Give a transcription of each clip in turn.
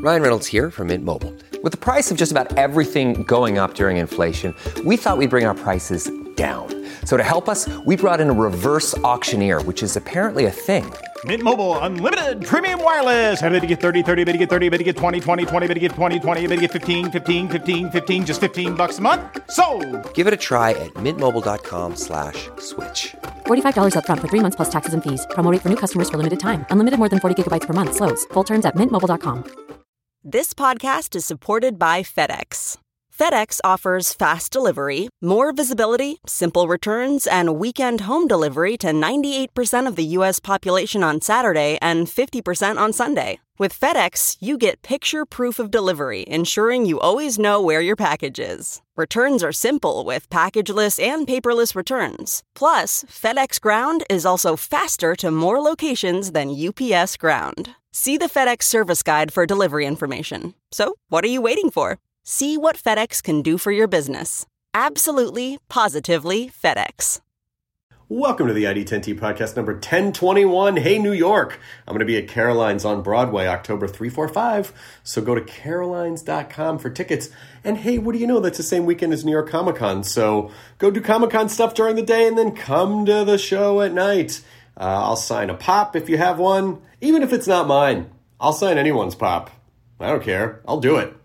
Ryan Reynolds here from Mint Mobile. With the price of just about everything going up during inflation, we thought we'd bring our prices down. So to help us, we brought in a reverse auctioneer, which is apparently a thing. Mint Mobile Unlimited Premium Wireless. How to get 30, 30, bit to get 30, bit to get 20, 20, 20, bit to get 20, 20, bit to get 15, 15, 15, 15, just $15 a month? Sold! Give it a try at mintmobile.com/switch. $45 up front for 3 months plus taxes and fees. Promo rate for new customers for limited time. Unlimited more than 40 gigabytes per month. Slows full terms at mintmobile.com. This podcast is supported by FedEx. FedEx offers fast delivery, more visibility, simple returns, and weekend home delivery to 98% of the U.S. population on Saturday and 50% on Sunday. With FedEx, you get picture proof of delivery, ensuring you always know where your package is. Returns are simple with packageless and paperless returns. Plus, FedEx Ground is also faster to more locations than UPS Ground. See the FedEx service guide for delivery information. So, what are you waiting for? See what FedEx can do for your business. Absolutely, positively FedEx. Welcome to the ID10T podcast number 1021. Hey, New York. I'm going to be at Caroline's on Broadway, October 3, 4, 5. So go to carolines.com for tickets. And hey, what do you know? That's the same weekend as New York Comic Con. So go do Comic Con stuff during the day and then come to the show at night. I'll sign a pop if you have one. Even if it's not mine, I'll sign anyone's pop. I don't care. I'll do it.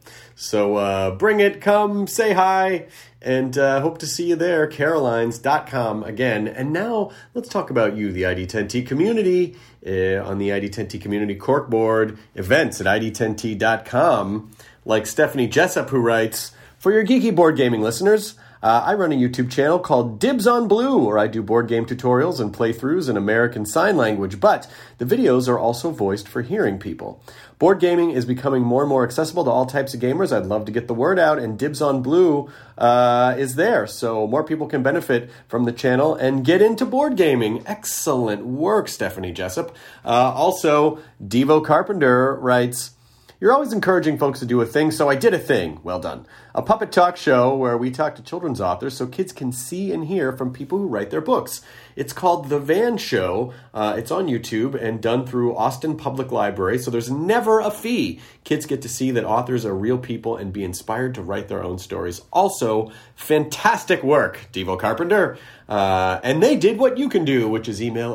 So bring it, come, say hi, and hope to see you there, carolines.com again. And now let's talk about you, the ID10T community, on the ID10T community corkboard events at ID10T.com. Like Stephanie Jessup, who writes, for your geeky board gaming listeners, I run a YouTube channel called Dibs on Blue, where I do board game tutorials and playthroughs in American Sign Language, but the videos are also voiced for hearing people. Board gaming is becoming more and more accessible to all types of gamers. I'd love to get the word out, and Dibs on Blue is there, so more people can benefit from the channel and get into board gaming. Excellent work, Stephanie Jessup. Also, Devo Carpenter writes, you're always encouraging folks to do a thing, so I did a thing. Well done. A puppet talk show where we talk to children's authors so kids can see and hear from people who write their books. It's called The Van Show. It's on YouTube and done through Austin Public Library, so there's never a fee. Kids get to see that authors are real people and be inspired to write their own stories. Also, fantastic work, Devo Carpenter. And they did what you can do, which is email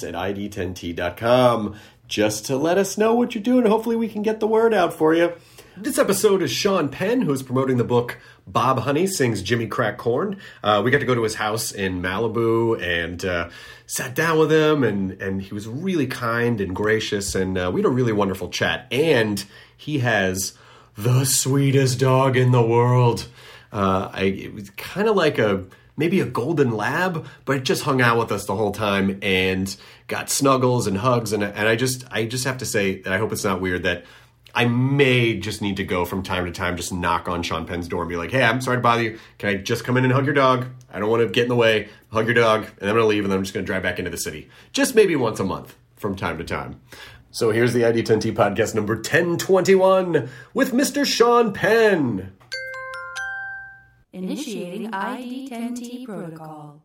events@id10t.com. just to let us know what you're doing. Hopefully we can get the word out for you. This episode is Sean Penn, who's promoting the book Bob Honey Sings Jimmy Crack Corn. We got to go to his house in Malibu and sat down with him, and he was really kind and gracious, and we had a really wonderful chat. And he has the sweetest dog in the world. It was kind of like maybe a golden lab, but it just hung out with us the whole time and got snuggles and hugs. And I just have to say that I hope it's not weird that I may just need to go from time to time, just knock on Sean Penn's door and be like, hey, I'm sorry to bother you. Can I just come in and hug your dog? I don't want to get in the way. Hug your dog, and I'm going to leave, and then I'm just going to drive back into the city. Just maybe once a month from time to time. So here's the ID10T podcast number 1021 with Mr. Sean Penn. Initiating ID10T protocol.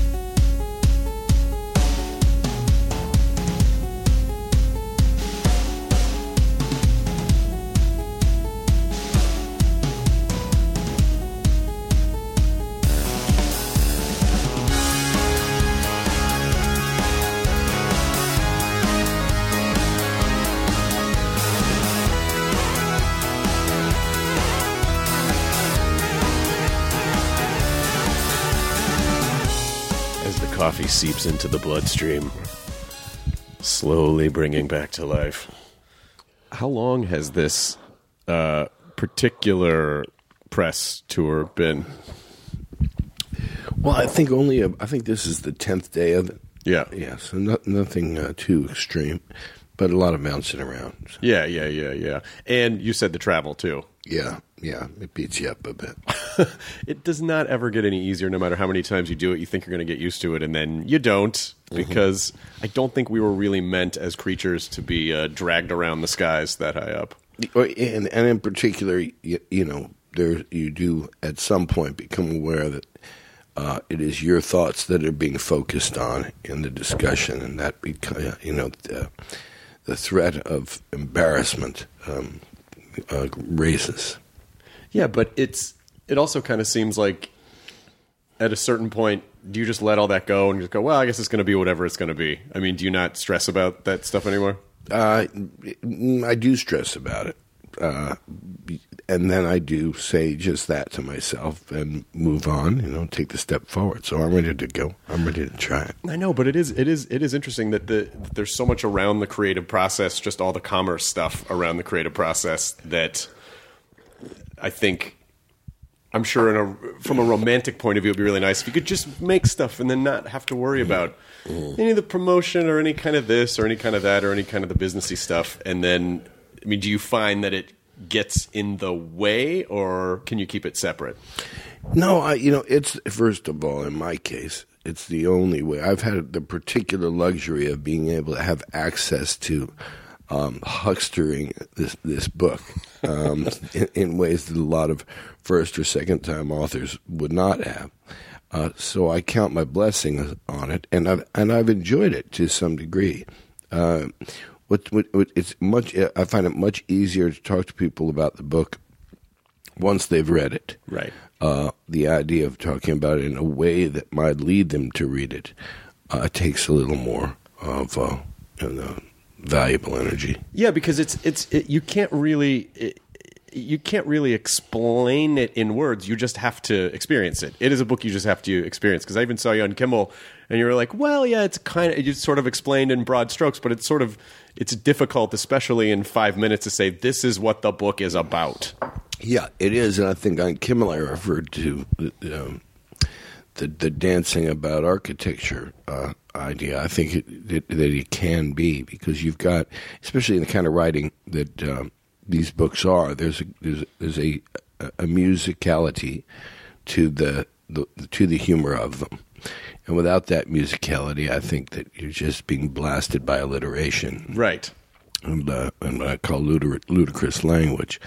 Coffee seeps into the bloodstream, slowly bringing back to life. How long has this particular press tour been? Well, I think this is the 10th day of it. Yeah. Yeah, so nothing too extreme, but a lot of bouncing around. So. Yeah. And you said the travel, too. Yeah, it beats you up a bit. It does not ever get any easier, no matter how many times you do it. You think you're going to get used to it, and then you don't, because I don't think we were really meant as creatures to be dragged around the skies that high up. And in particular, you do at some point become aware that it is your thoughts that are being focused on in the discussion, and that the threat of embarrassment raises. Yeah, but it also kind of seems like at a certain point, do you just let all that go and just go, well, I guess it's going to be whatever it's going to be? I mean, do you not stress about that stuff anymore? I do stress about it. And then I do say just that to myself and move on, take the step forward. So I'm ready to go. I'm ready to try it. I know, but it is interesting that there's so much around the creative process, just all the commerce stuff around the creative process that I think, I'm sure from a romantic point of view, it would be really nice if you could just make stuff and then not have to worry about any of the promotion or any kind of this or any kind of that or any kind of the businessy stuff. And then, I mean, do you find that it gets in the way, or can you keep it separate? No, it's, first of all, in my case, it's the only way. I've had the particular luxury of being able to have access to huckstering this book in ways that a lot of first or second time authors would not have. So I count my blessings on it, and I've enjoyed it to some degree. It's much. I find it much easier to talk to people about the book once they've read it. Right. The idea of talking about it in a way that might lead them to read it takes a little more of valuable energy. Yeah, because you can't really explain it in words. You just have to experience it. It is a book you just have to experience. Because I even saw you on Kimmel, and you were like, "Well, yeah, it's you sort of explained in broad strokes, but it's difficult, especially in 5 minutes, to say this is what the book is about." Yeah, it is, and I think on Kimmel I referred to the dancing about architecture idea. I think that it can be, because you've got, especially in the kind of writing that these books are, there's a musicality to the humor of them, and without that musicality, I think that you're just being blasted by alliteration, right? And what I call ludicrous language.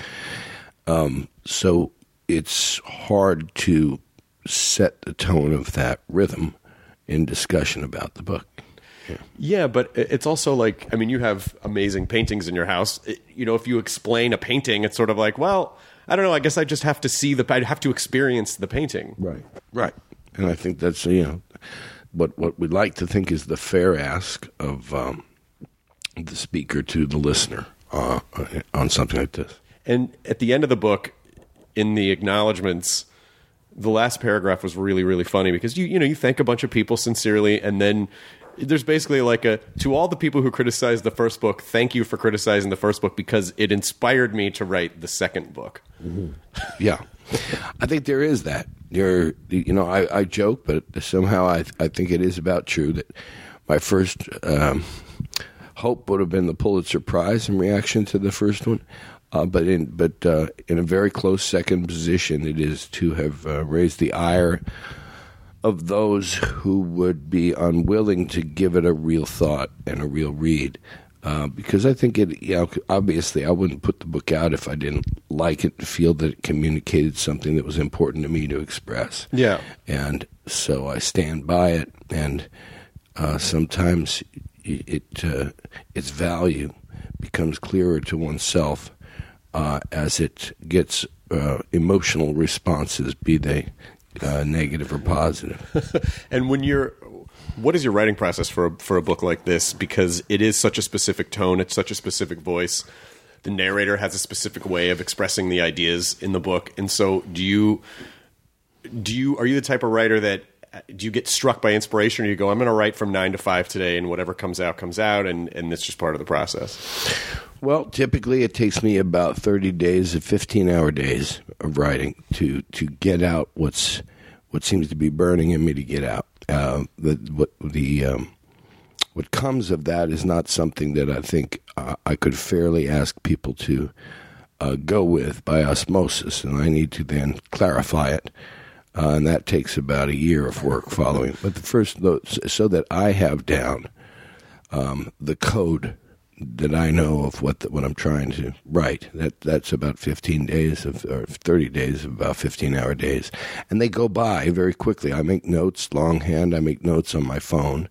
So it's hard to set the tone of that rhythm in discussion about the book. Yeah, but it's also like, I mean, you have amazing paintings in your house. If you explain a painting, it's sort of like, well, I don't know, I guess I just have to I have to experience the painting. Right. And I think that's, what we'd like to think is the fair ask of the speaker to the listener on something like this. And at the end of the book, in the acknowledgments, the last paragraph was really, really funny, because you thank a bunch of people sincerely, and then there's basically like to all the people who criticized the first book, thank you for criticizing the first book because it inspired me to write the second book. Mm-hmm. Yeah. I think there is that. I joke, but somehow I think it is about true that my first hope would have been the Pulitzer Prize in reaction to the first one. But in a very close second position, it is to have raised the ire of those who would be unwilling to give it a real thought and a real read. Because I think obviously I wouldn't put the book out if I didn't like it, feel that it communicated something that was important to me to express. Yeah. And so I stand by it, and sometimes its value becomes clearer to oneself as it gets emotional responses, be they negative or positive. And what is your writing process for a book like this? Because it is such a specific tone, it's such a specific voice. The narrator has a specific way of expressing the ideas in the book. And so are you the type of writer that, do you get struck by inspiration, or you go, I'm going to write from 9 to 5 today, and whatever comes out, and it's just part of the process? Well, typically it takes me about 30 days of 15-hour days of writing to get out what seems to be burning in me to get out. What comes of that is not something that I think I could fairly ask people to go with by osmosis, and I need to then clarify it. And that takes about a year of work following. But the first, so that I have down the code that I know of what I'm trying to write. That's about 15 days or 30 days of about 15-hour days, and they go by very quickly. I make notes longhand. I make notes on my phone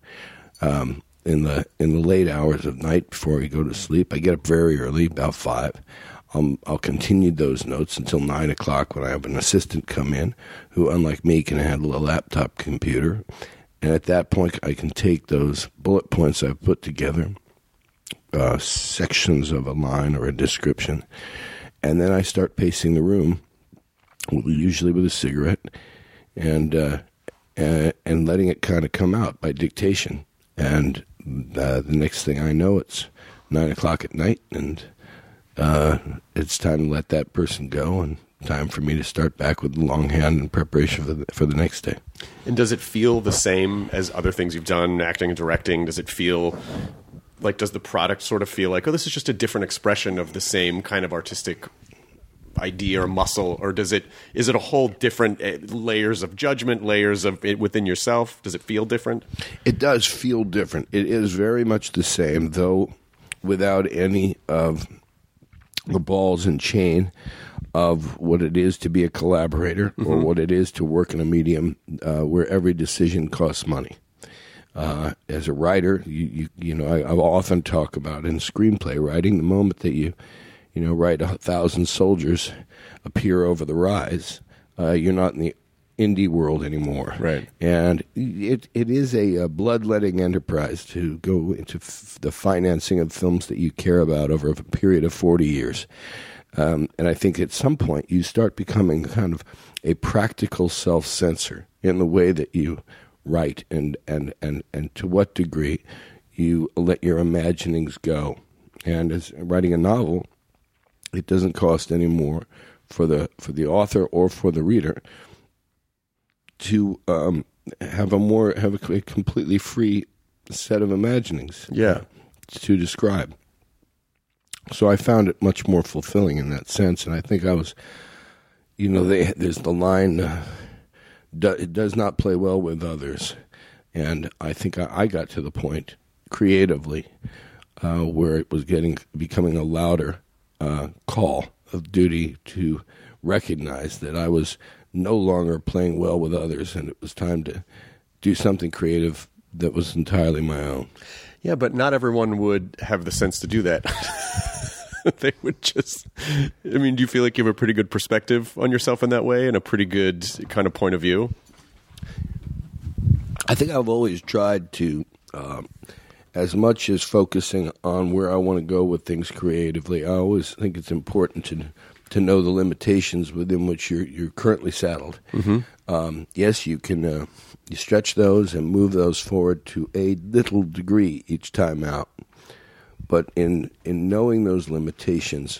in the late hours of night before we go to sleep. I get up very early, about 5. I'll continue those notes until 9 o'clock when I have an assistant come in who, unlike me, can handle a laptop computer. And at that point, I can take those bullet points I've put together, sections of a line or a description, and then I start pacing the room, usually with a cigarette, and letting it kind of come out by dictation. And the next thing I know, it's 9 o'clock at night, and it's time to let that person go, and time for me to start back with the longhand in preparation for the next day. And does it feel the same as other things you've done, acting and directing? Does it feel like, does the product sort of feel like, oh, this is just a different expression of the same kind of artistic idea or muscle, or is it a whole different layers of judgment, layers of it within yourself? Does it feel different? It does feel different. It is very much the same, though without any of the balls and chain of what it is to be a collaborator or what it is to work in a medium where every decision costs money. As a writer, I often talk about in screenplay writing, the moment that you write 1,000 soldiers appear over the rise, you're not in the indie world anymore. Right. And it is a bloodletting enterprise to go into the financing of films that you care about over a period of 40 years. And I think at some point you start becoming kind of a practical self-censor in the way that you write and to what degree you let your imaginings go. And as writing a novel, it doesn't cost any more for the author or for the reader to have a completely free set of imaginings. Yeah. To describe. So I found it much more fulfilling in that sense, and I think I was, there's the line, it does not play well with others, and I think I got to the point creatively where it was becoming a louder call of duty to recognize that I was no longer playing well with others, and it was time to do something creative that was entirely my own. Yeah, but not everyone would have the sense to do that. They would just... do you feel like you have a pretty good perspective on yourself in that way and a pretty good kind of point of view? I think I've always tried to, as much as focusing on where I want to go with things creatively, I always think it's important to know the limitations within which you're currently saddled. Mm-hmm. Yes, you can you stretch those and move those forward to a little degree each time out. But in knowing those limitations,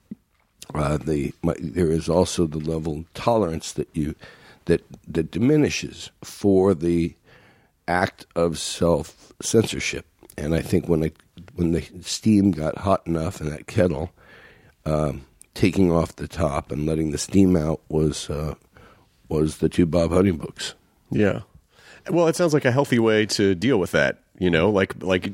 there is also the level of tolerance that diminishes for the act of self-censorship. And I think when the steam got hot enough in that kettle, taking off the top and letting the steam out was the two Bob Honey books. Yeah. Well, it sounds like a healthy way to deal with that, like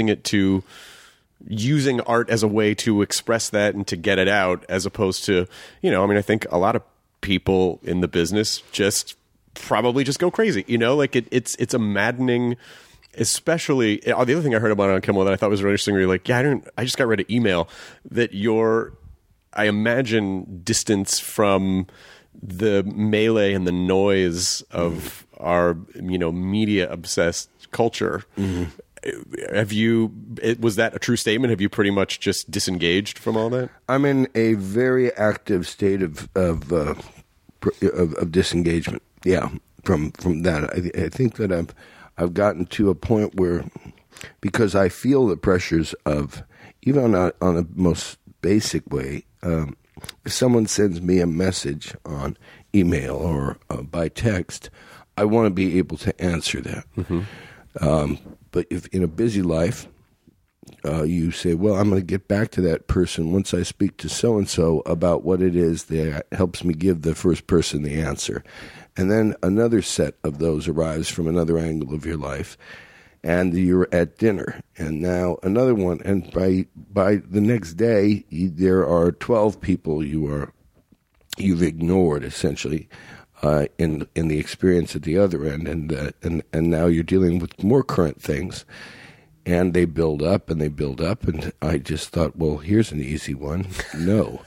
using art as a way to express that and to get it out, as opposed to, I think a lot of people in the business probably just go crazy, it's a maddening, especially the other thing I heard about on Kimmel that I thought was really interesting, where you're like, I just got read an email that I imagine distance from the melee and the noise of our, media obsessed culture. Mm-hmm. Was that a true statement? Have you pretty much just disengaged from all that? I'm in a very active state of disengagement. Yeah, from that. I think that I've gotten to a point where, because I feel the pressures of, even on a most basic way, if someone sends me a message on email or by text, I want to be able to answer that. Mm-hmm. But if in a busy life, you say, well, I'm going to get back to that person once I speak to so-and-so about what it is that helps me give the first person the answer. And then another set of those arrives from another angle of your life, and you're at dinner. And now another one, and by the next day, there are 12 people you've ignored, essentially, in the experience at the other end, and now you're dealing with more current things, And they build up and they build up, and I just thought, well, here's an easy one. No.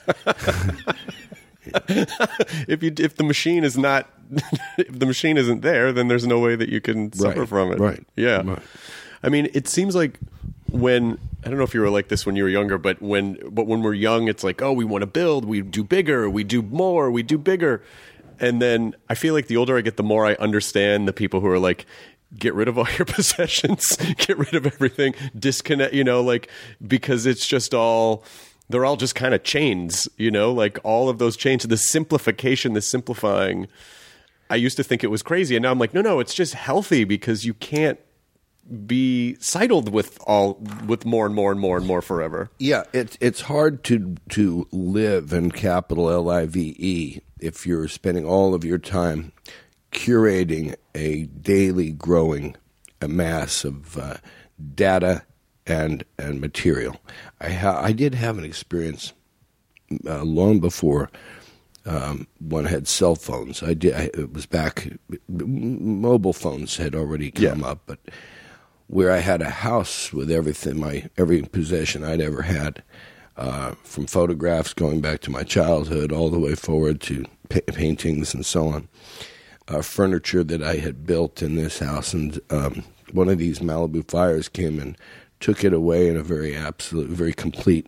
If the machine is not, if the machine isn't there, then there's no way that you can suffer from it. Right. Yeah. Right. I mean, it seems like when, I don't know if you were like this when you were younger, but when we're young, it's like, oh, we want to build, we do bigger, we do more, we do bigger. And then I feel like the older I get, the more I understand the people who are like, get rid of all your possessions, get rid of everything, disconnect, because it's just they're all just kind of chains, like all of those chains, the simplification, the simplifying. I used to think it was crazy. And now I'm like, no, it's just healthy because you can't be sidled with more and more and more and more forever. Yeah, it's hard to live in capital LIVE if you're spending all of your time curating a daily growing mass of data and material. I did have an experience long before one had cell phones. It was back. Mobile phones had already come up, but where I had a house with everything, every possession I'd ever had, from photographs going back to my childhood all the way forward to paintings and so on. Furniture that I had built in this house, and one of these Malibu fires came and took it away in a very complete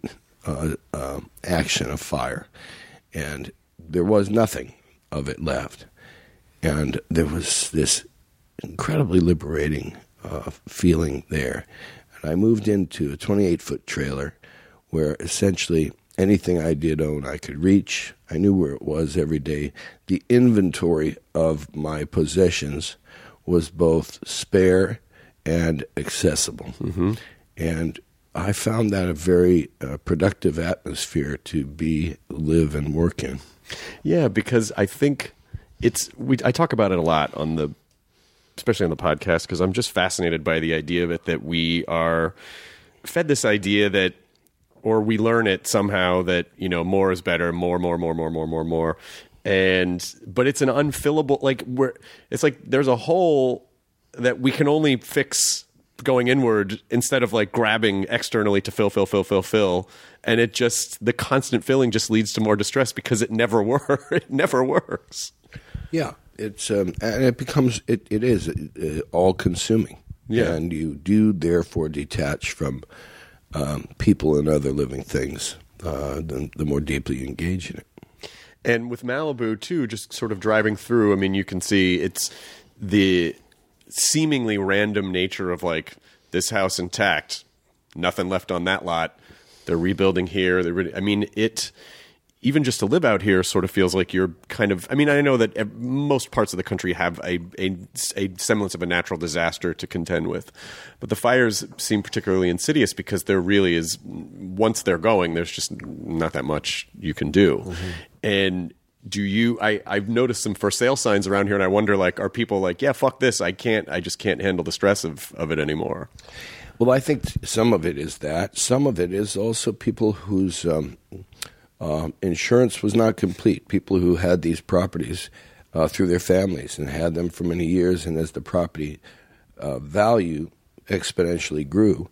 action of fire, and there was nothing of it left. And there was this incredibly liberating feeling there. And I moved into a 28-foot trailer where essentially anything I did own I could reach. I knew where it was every day. The inventory of my possessions was both spare and accessible. Mm-hmm. And I found that a very productive atmosphere to live and work in. Yeah, because I think I talk about it a lot especially on the podcast, because I'm just fascinated by the idea of it, that we are fed this idea that, or we learn it somehow that, more is better, more. But it's an unfillable, it's like there's a hole that we can only fix going inward instead of like grabbing externally to fill. And the constant filling just leads to more distress because it never works. Yeah. It's and it becomes it is all consuming. Yeah. And you do therefore detach from people and other living things, the more deeply you engage in it. And with Malibu, too, just sort of driving through, I mean, you can see it's the seemingly random nature of, like, this house intact, nothing left on that lot, they're rebuilding here. Even just to live out here sort of feels like you're kind of... I mean, I know that most parts of the country have a semblance of a natural disaster to contend with. But the fires seem particularly insidious because there really is... Once they're going, there's just not that much you can do. Mm-hmm. And I've noticed some for sale signs around here, and I wonder, like, are people like, yeah, fuck this, I just can't handle the stress of it anymore? Well, I think some of it is that. Some of it is also people whose... insurance was not complete. People who had these properties through their families and had them for many years, and as the property value exponentially grew,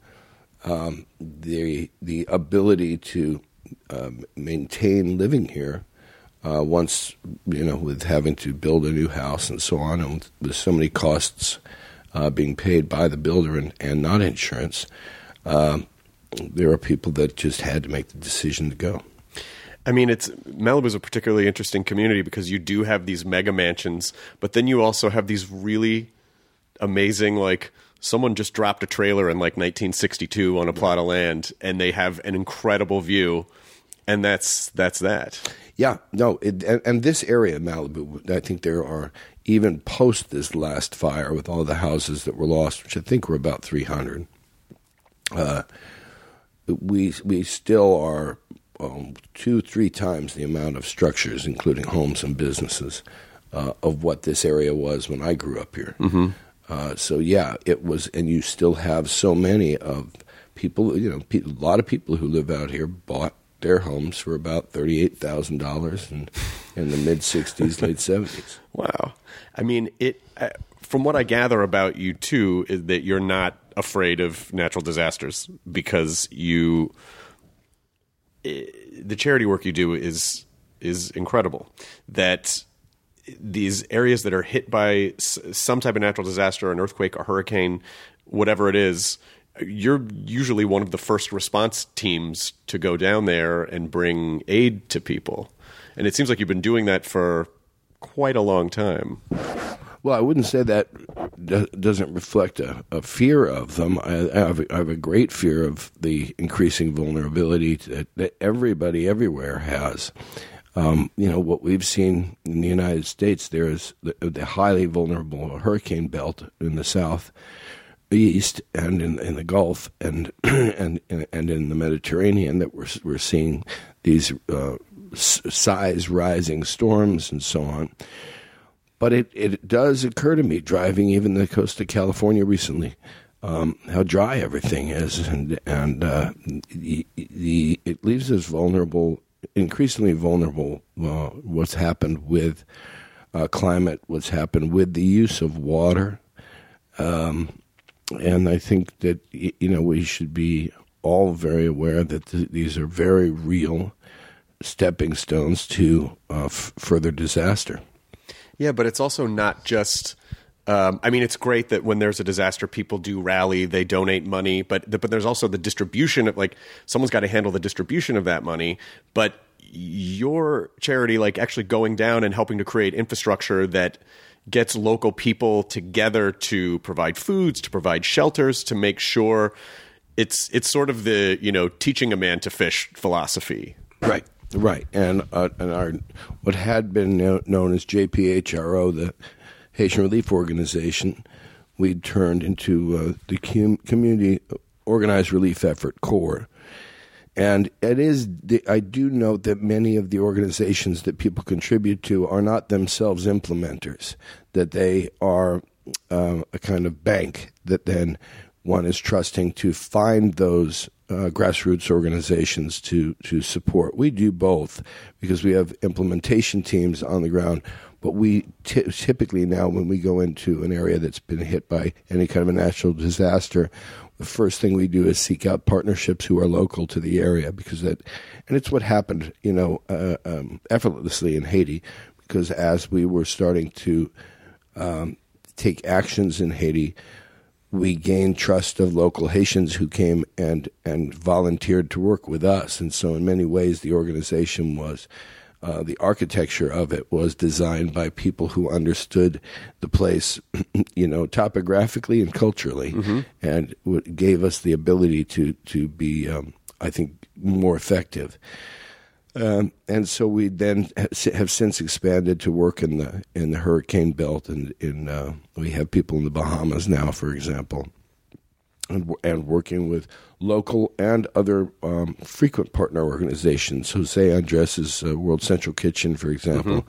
the ability to maintain living here, once with having to build a new house and so on, and with so many costs being paid by the builder and not insurance, there are people that just had to make the decision to go. I mean, Malibu's a particularly interesting community because you do have these mega mansions, but then you also have these really amazing, like, someone just dropped a trailer in like 1962 on a plot of land, and they have an incredible view, and that's that. Yeah, no, and this area of Malibu, I think there are, even post this last fire with all the houses that were lost, which I think were about 300, we still are 2-3 times the amount of structures, including homes and businesses, of what this area was when I grew up here. Mm-hmm. So yeah, it was, and you still have so many of people. A lot of people who live out here bought their homes for about $38,000 in the mid '60s, late '70s. Wow, I mean, from what I gather about you too, is that you're not afraid of natural disasters because the charity work you do is incredible. That these areas that are hit by some type of natural disaster, an earthquake, a hurricane, whatever it is, you're usually one of the first response teams to go down there and bring aid to people. And it seems like you've been doing that for quite a long time. Well, I wouldn't say that doesn't reflect a fear of them. I have a great fear of the increasing vulnerability that everybody everywhere has. What we've seen in the United States, there is the highly vulnerable hurricane belt in the southeast and in the Gulf and in the Mediterranean, that we're seeing these size rising storms and so on. But it does occur to me, driving even the coast of California recently, how dry everything is, and it leaves us vulnerable, increasingly vulnerable. What's happened with climate, what's happened with the use of water, and I think that we should be all very aware that these are very real stepping stones to further disaster. Yeah, but it's also not just it's great that when there's a disaster, people do rally, they donate money, but there's also the distribution of, like, someone's got to handle the distribution of that money. But your charity, like, actually going down and helping to create infrastructure that gets local people together to provide foods, to provide shelters, to make sure it's sort of the, teaching a man to fish philosophy. Right, and our what had been known as JPHRO, the Haitian Relief Organization, we turned into the Community Organized Relief Effort, CORE. And I do note that many of the organizations that people contribute to are not themselves implementers, that they are a kind of bank that then one is trusting to find those grassroots organizations to support. We do both because we have implementation teams on the ground, but we typically now, when we go into an area that's been hit by any kind of a natural disaster, the first thing we do is seek out partnerships who are local to the area, and it's what happened, effortlessly in Haiti, because as we were starting to take actions in Haiti, we gained trust of local Haitians who came and volunteered to work with us. And so in many ways, the organization was, the architecture of it was designed by people who understood the place, topographically and culturally, and gave us the ability to be, I think, more effective. And so we then have since expanded to work in the hurricane belt, and we have people in the Bahamas now, for example, and working with local and other frequent partner organizations. Jose Andres' World Central Kitchen, for example.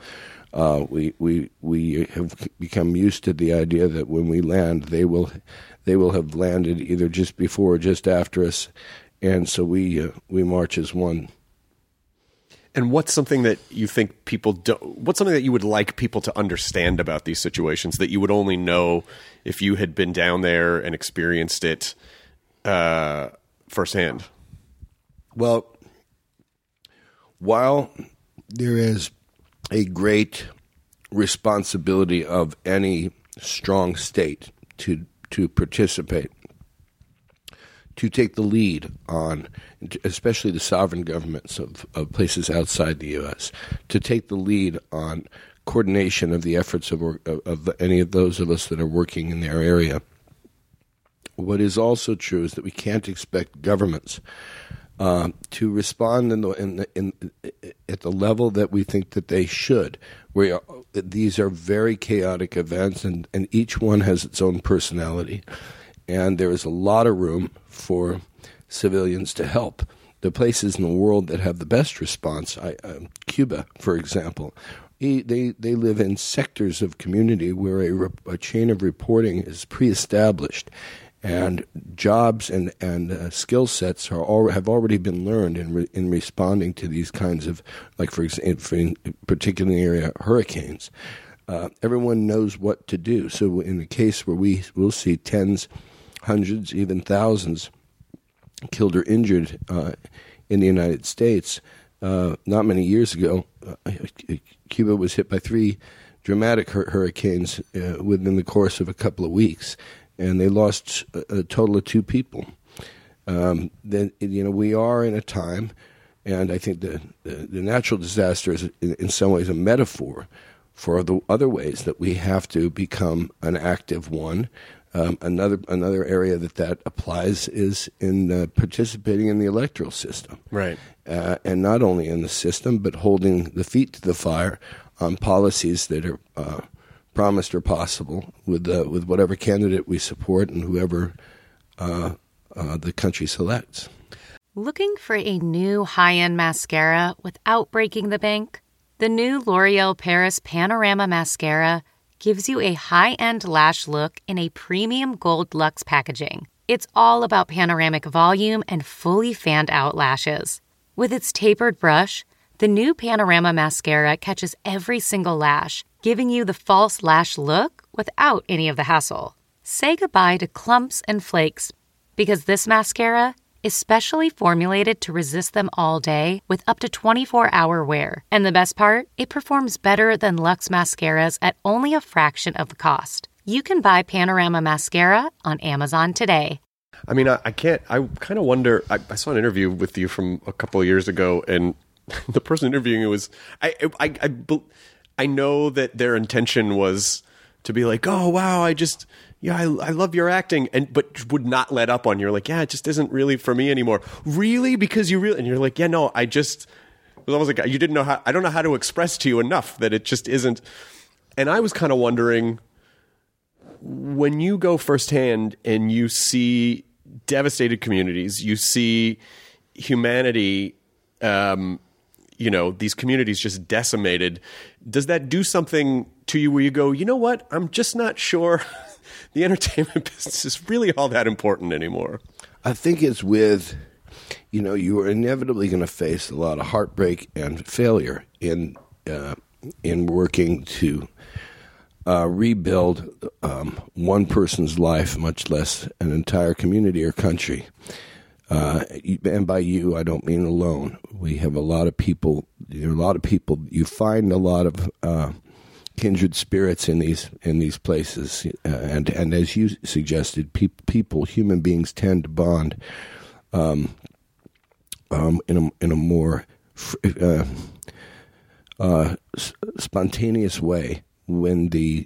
We have become used to the idea that when we land, they will have landed either just before or just after us, and so we march as one. And what's something that you think people don't? What's something that you would like people to understand about these situations that you would only know if you had been down there and experienced it firsthand? Well, while there is a great responsibility of any strong state to participate, to take the lead on, especially the sovereign governments of places outside the U.S., to take the lead on coordination of the efforts of any of those of us that are working in their area. What is also true is that we can't expect governments to respond at the level that we think that they should. These are very chaotic events, and each one has its own personality. And there is a lot of room for civilians to help. The places in the world that have the best response, Cuba, for example, they live in sectors of community where a chain of reporting is pre-established, and jobs and skill sets have already been learned in responding to these kinds of, like for example, in particular area hurricanes. Everyone knows what to do. So in the case where we will see tens hundreds, even thousands, killed or injured in the United States. Not many years ago, Cuba was hit by 3 dramatic hurricanes within the course of a couple of weeks, and they lost a total of 2 people. Then we are in a time, and I think the natural disaster is in some ways a metaphor for the other ways that we have to become an active one. Another area that applies is in participating in the electoral system, right? And not only in the system, but holding the feet to the fire on policies that are promised or possible with whatever candidate we support and whoever the country selects. Looking for a new high-end mascara without breaking the bank? The new L'Oreal Paris Panorama Mascara gives you a high-end lash look in a premium gold luxe packaging. It's all about panoramic volume and fully fanned-out lashes. With its tapered brush, the new Panorama Mascara catches every single lash, giving you the false lash look without any of the hassle. Say goodbye to clumps and flakes, because this mascara is specially formulated to resist them all day with up to 24-hour wear. And the best part? It performs better than Luxe mascaras at only a fraction of the cost. You can buy Panorama Mascara on Amazon today. I mean, I kind of wonder, I saw an interview with you from a couple of years ago, and the person interviewing you was, I know that their intention was to be like, oh, wow, I love your acting, but would not let up on you. You're like, yeah, it just isn't really for me anymore. Really? Because you really, and you're like, yeah, no, it was almost like you didn't know how, I don't know how to express to you enough that it just isn't. And I was kind of wondering, when you go firsthand and you see devastated communities, you see humanity, these communities just decimated, does that do something to you where you go, you know what, I'm just not sure the entertainment business is really all that important anymore? I think it's with, you are inevitably going to face a lot of heartbreak and failure in working to rebuild one person's life, much less an entire community or country. And by you, I don't mean alone. We have a lot of people. There are a lot of people. You find a lot of kindred spirits in these places, and as you suggested, human beings tend to bond in a more spontaneous way when the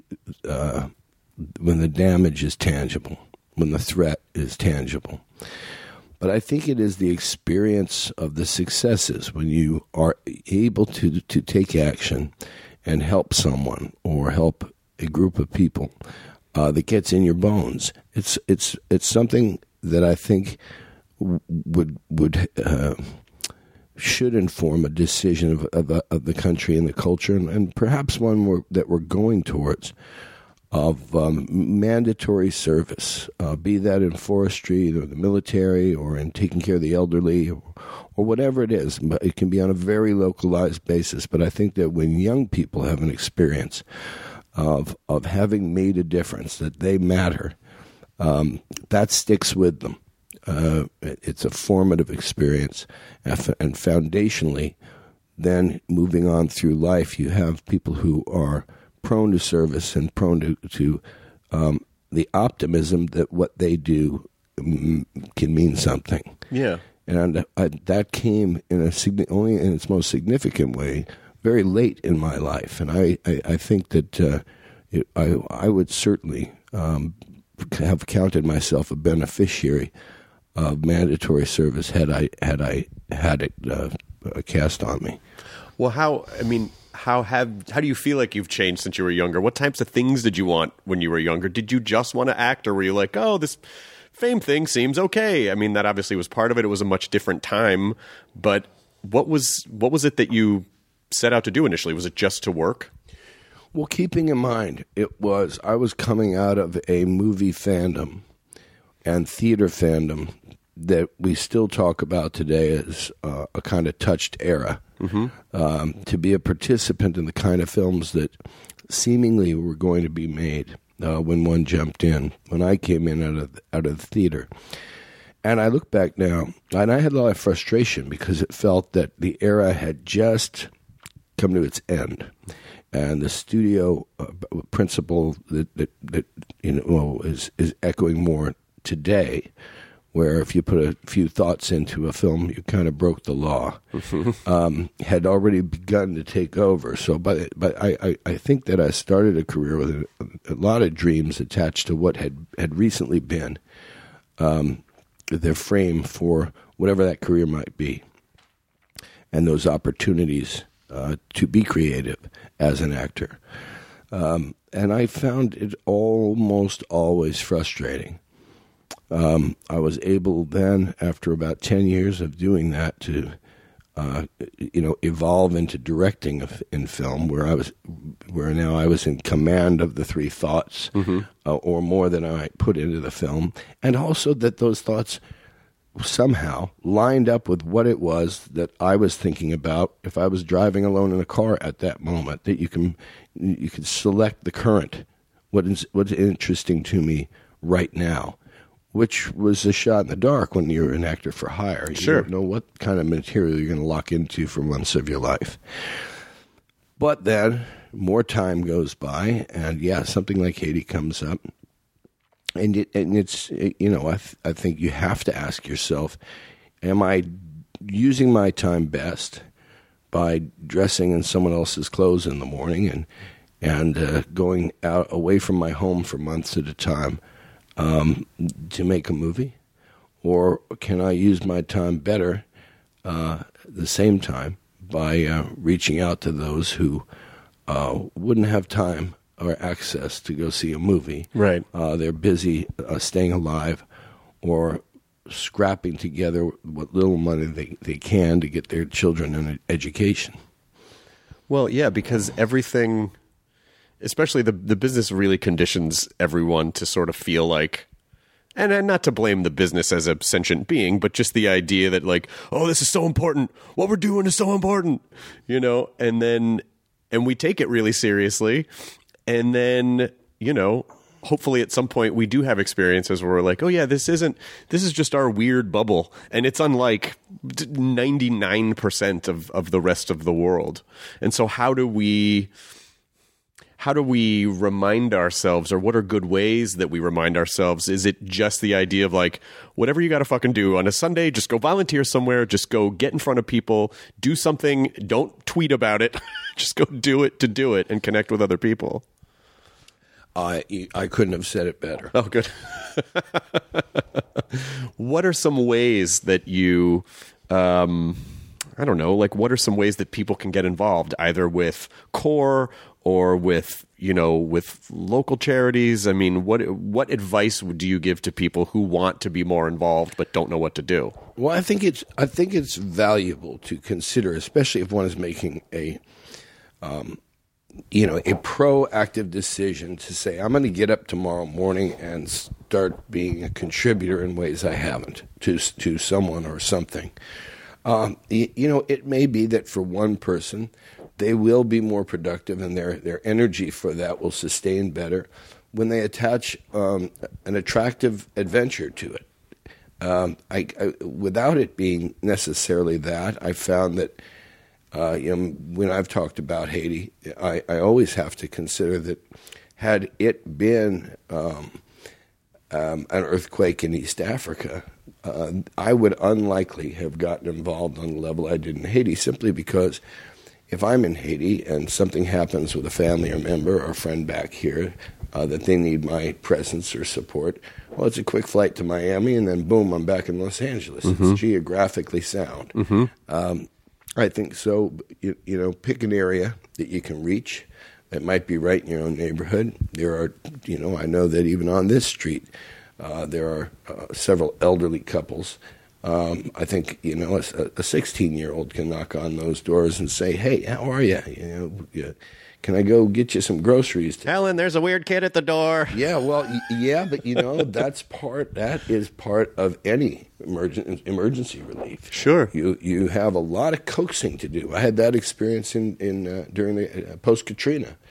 damage is tangible, when the threat is tangible. But I think it is the experience of the successes when you are able to take action and help someone or help a group of people that gets in your bones. It's something that I think should inform a decision of the country and the culture, and perhaps one that we're going towards, of mandatory service, be that in forestry or the military or in taking care of the elderly or whatever it is. It can be on a very localized basis. But I think that when young people have an experience of having made a difference, that they matter, that sticks with them. It's a formative experience. And foundationally, then moving on through life, you have people who are prone to service and prone to the optimism that what they do can mean something. Yeah. And that came only in its most significant way very late in my life. And I think that I would certainly have counted myself a beneficiary of mandatory service had I had it cast on me. Well, how do you feel like you've changed since you were younger? What types of things did you want when you were younger? Did you just want to act, or were you like, oh, this fame thing seems okay? I mean, that obviously was part of it. It was a much different time. But what was it that you set out to do initially? Was it just to work? Well, keeping in mind, I was coming out of a movie fandom and theater fandom that we still talk about today as a kind of touched era. Mm-hmm. To be a participant in the kind of films that seemingly were going to be made when one jumped in, when I came in out of the theater. And I look back now, and I had a lot of frustration because it felt that the era had just come to its end. And the studio principle that is echoing more today, where if you put a few thoughts into a film, you kind of broke the law, had already begun to take over. So, but I think that I started a career with a lot of dreams attached to what had recently been their frame for whatever that career might be, and those opportunities to be creative as an actor. And I found it almost always frustrating. I was able then, after about 10 years of doing that, to evolve into directing in film, where now I was in command of the three thoughts, or more than I put into the film, and also that those thoughts somehow lined up with what it was that I was thinking about if I was driving alone in a car at that moment, that you can select the current, what's interesting to me right now, which was a shot in the dark when you're an actor for hire. You don't know what kind of material you're going to lock into for months of your life. But then more time goes by, and something like Haiti comes up. And it's I think you have to ask yourself, am I using my time best by dressing in someone else's clothes in the morning and going out away from my home for months at a time to make a movie? Or can I use my time better the same time by reaching out to those who wouldn't have time or access to go see a movie? Right. They're busy staying alive or scrapping together what little money they can to get their children an education. Well, yeah, because everything, especially the business, really conditions everyone to sort of feel like, and not to blame the business as a sentient being, but just the idea that like, oh, this is so important. What we're doing is so important, and we take it really seriously. And then, hopefully at some point we do have experiences where we're like, oh yeah, this is just our weird bubble. And it's unlike 99% of the rest of the world. And so how do we remind ourselves, or what are good ways that we remind ourselves? Is it just the idea of like, whatever you got to fucking do on a Sunday, just go volunteer somewhere, just go get in front of people, do something, don't tweet about it, just go do it to do it and connect with other people? I couldn't have said it better. Oh, good. What are some ways that you, I don't know, like what are some ways that people can get involved, either with CORE or with local charities? I mean, what advice do you give to people who want to be more involved but don't know what to do? Well, I think it's valuable to consider, especially if one is making a proactive decision to say, I'm going to get up tomorrow morning and start being a contributor in ways I haven't to someone or something. It may be that for one person, they will be more productive and their energy for that will sustain better when they attach an attractive adventure to it. Without it being necessarily that, I found that when I've talked about Haiti, I always have to consider that had it been an earthquake in East Africa, I would unlikely have gotten involved on the level I did in Haiti, simply because if I'm in Haiti and something happens with a family or member or friend back here that they need my presence or support, well, it's a quick flight to Miami, and then boom, I'm back in Los Angeles. Mm-hmm. It's geographically sound. Mm-hmm. I think so. Pick an area that you can reach that might be right in your own neighborhood. There are, I know that even on this street, there are several elderly couples. I think, a 16-year-old can knock on those doors and say, hey, how are you? Can I go get you some groceries? Helen, there's a weird kid at the door. Yeah, well, yeah, but that is part of any emergency relief. Sure. You have a lot of coaxing to do. I had that experience during the post-Katrina,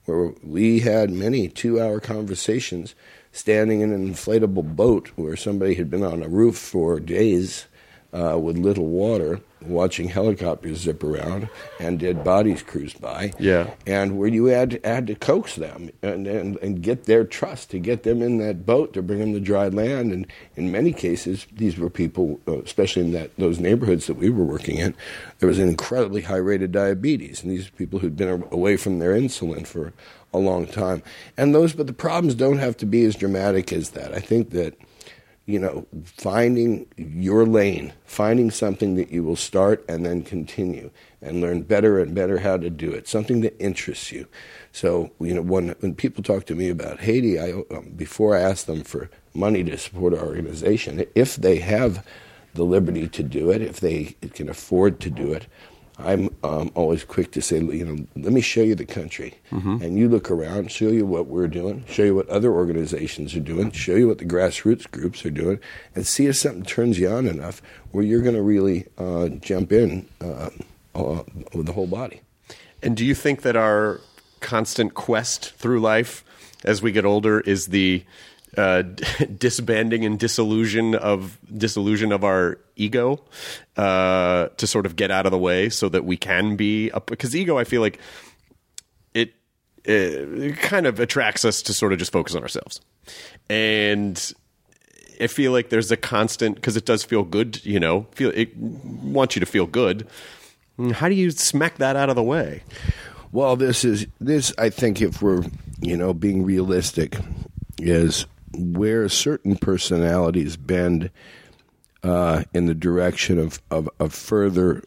where we had many 2-hour conversations standing in an inflatable boat where somebody had been on a roof for days with little water, watching helicopters zip around and dead bodies cruise by. Yeah. And where you had to coax them and get their trust, to get them in that boat, to bring them to dry land. And in many cases, these were people, especially in those neighborhoods that we were working in, there was an incredibly high rate of diabetes. And these are people who'd been away from their insulin for a long time. But the problems don't have to be as dramatic as that. I think that, finding your lane, finding something that you will start and then continue and learn better and better how to do it, something that interests you. So, when people talk to me about Haiti, before I ask them for money to support our organization, if they have the liberty to do it, if they can afford to do it, I'm always quick to say, let me show you the country. Mm-hmm. And you look around, show you what we're doing, show you what other organizations are doing, show you what the grassroots groups are doing, and see if something turns you on enough where you're going to really jump in with the whole body. And do you think that our constant quest through life as we get older is the disbanding and dissolution of our ego to sort of get out of the way so that we can be up? Because ego, I feel like it kind of attracts us to sort of just focus on ourselves. And I feel like there's a constant, because it does feel good, it wants you to feel good. How do you smack that out of the way? Well, this I think, if we're, being realistic, is where certain personalities bend in the direction of further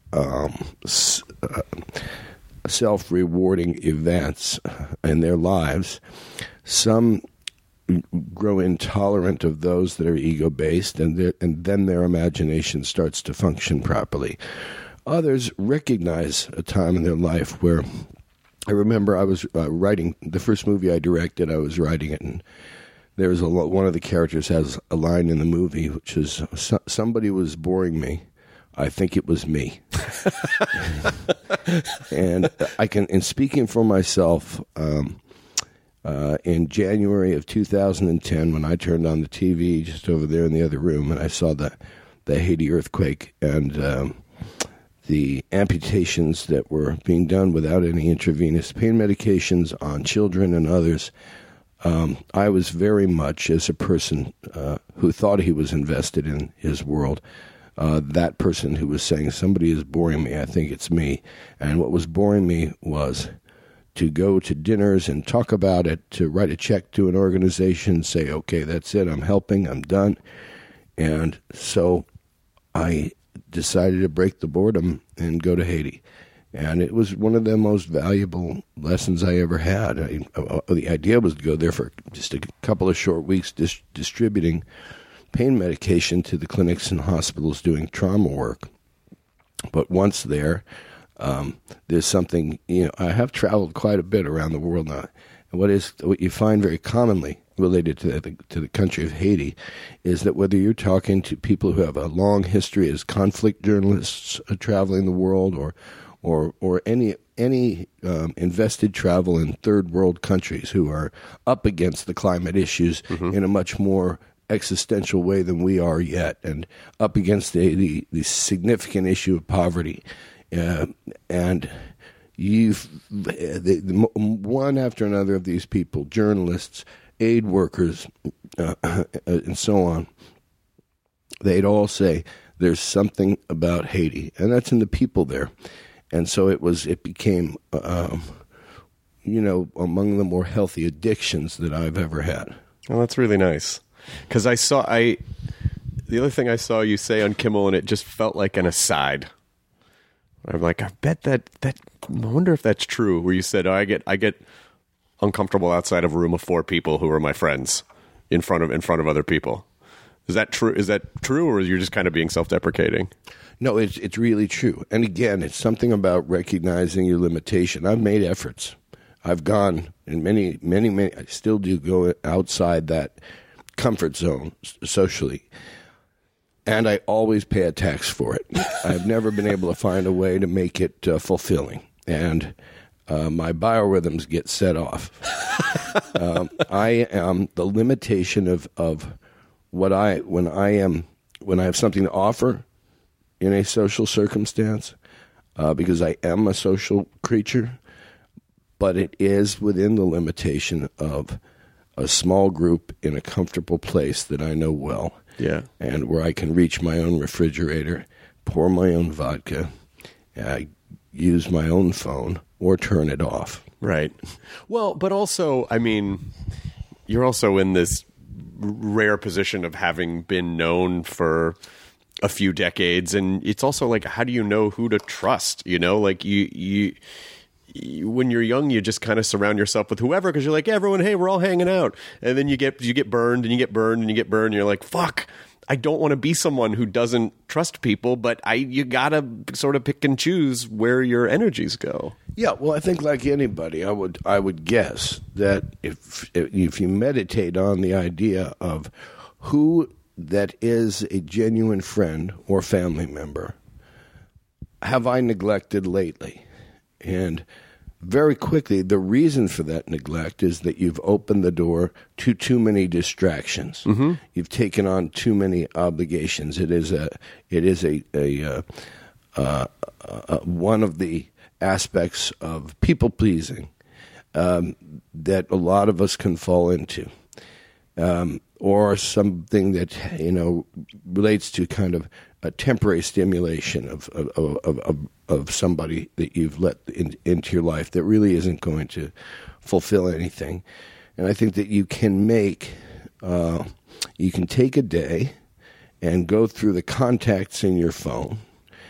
self-rewarding events in their lives. Some grow intolerant of those that are ego-based, and then their imagination starts to function properly. Others recognize a time in their life where, I remember I was writing the first movie I directed. I was writing it, and there was one of the characters has a line in the movie which is, "Somebody was boring me. I think it was me." And in speaking for myself, in January of 2010, when I turned on the TV just over there in the other room, and I saw the Haiti earthquake and the amputations that were being done without any intravenous pain medications on children and others, I was very much, as a person who thought he was invested in his world, that person who was saying, "Somebody is boring me, I think it's me." And what was boring me was to go to dinners and talk about it, to write a check to an organization, say, "Okay, that's it, I'm helping, I'm done." And so I decided to break the boredom and go to Haiti. And it was one of the most valuable lessons I ever had. The idea was to go there for just a couple of short weeks, distributing pain medication to the clinics and hospitals doing trauma work. But once there, there's something, I have traveled quite a bit around the world now. And what you find very commonly related to the country of Haiti is that whether you're talking to people who have a long history as conflict journalists traveling the world, or any invested travel in third world countries who are up against the climate issues in a much more existential way than we are yet, and up against the significant issue of poverty, and one after another of these people, journalists, aid workers, and so on, they'd all say there's something about Haiti, and that's in the people there. And so it became, among the more healthy addictions that I've ever had. Well, that's really nice. Because the other thing I saw you say on Kimmel, and it just felt like an aside. I'm like, I bet I wonder if that's true, where you said, I get uncomfortable outside of a room of 4 people who are my friends in front of other people. Is that true? Is that true, or you're just kind of being self-deprecating? No, it's really true. And again, it's something about recognizing your limitation. I've made efforts. I've gone, and many, I still do go outside that comfort zone socially. And I always pay a tax for it. I've never been able to find a way to make it fulfilling. And my biorhythms get set off. I am the limitation of when I have something to offer in a social circumstance, because I am a social creature, but it is within the limitation of a small group in a comfortable place that I know well. Yeah. And where I can reach my own refrigerator, pour my own vodka, use my own phone, or turn it off. Right. Well, but also, I mean, you're also in this rare position of having been known for a few decades, and it's also like, how do you know who to trust? You know, like you when you're young, you just kind of surround yourself with whoever, because you're like, everyone, hey, we're all hanging out, and then you get burned, and you get burned, and you get burned, and you're like, fuck, I don't want to be someone who doesn't trust people, but you gotta sort of pick and choose where your energies go. Yeah, well, I think like anybody, I would guess that if you meditate on the idea of who that is a genuine friend or family member, have I neglected lately? And very quickly, the reason for that neglect is that you've opened the door to too many distractions. Mm-hmm. You've taken on too many obligations. It is one of the aspects of people pleasing that a lot of us can fall into, or something that relates to kind of a temporary stimulation of somebody that you've let into your life that really isn't going to fulfill anything. And I think that you can take a day and go through the contacts in your phone,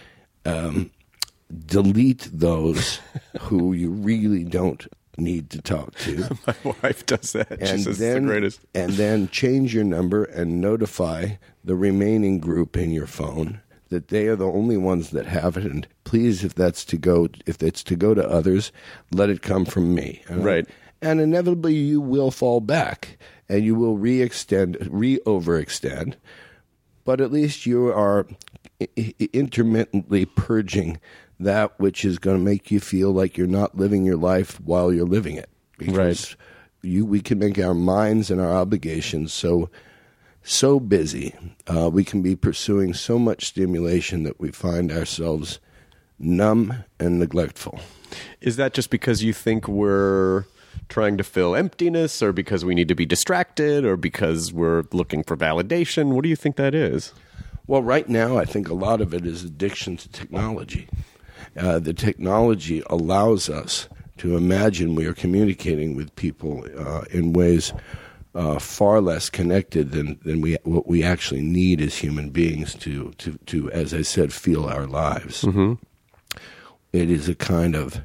delete those who you really don't need to talk to. My wife does that. She says it's the greatest. And then change your number and notify the remaining group in your phone that they are the only ones that have it. And please, if it's to go to others, let it come from me. Right. And inevitably you will fall back and you will overextend. But at least you are intermittently purging that which is going to make you feel like you're not living your life while you're living it. Because we can make our minds and our obligations so busy. We can be pursuing so much stimulation that we find ourselves numb and neglectful. Is that just because you think we're trying to fill emptiness, or because we need to be distracted, or because we're looking for validation? What do you think that is? Well, right now, I think a lot of it is addiction to technology. The technology allows us to imagine we are communicating with people in ways far less connected than what we actually need as human beings to, as I said, feel our lives. Mm-hmm. It is a kind of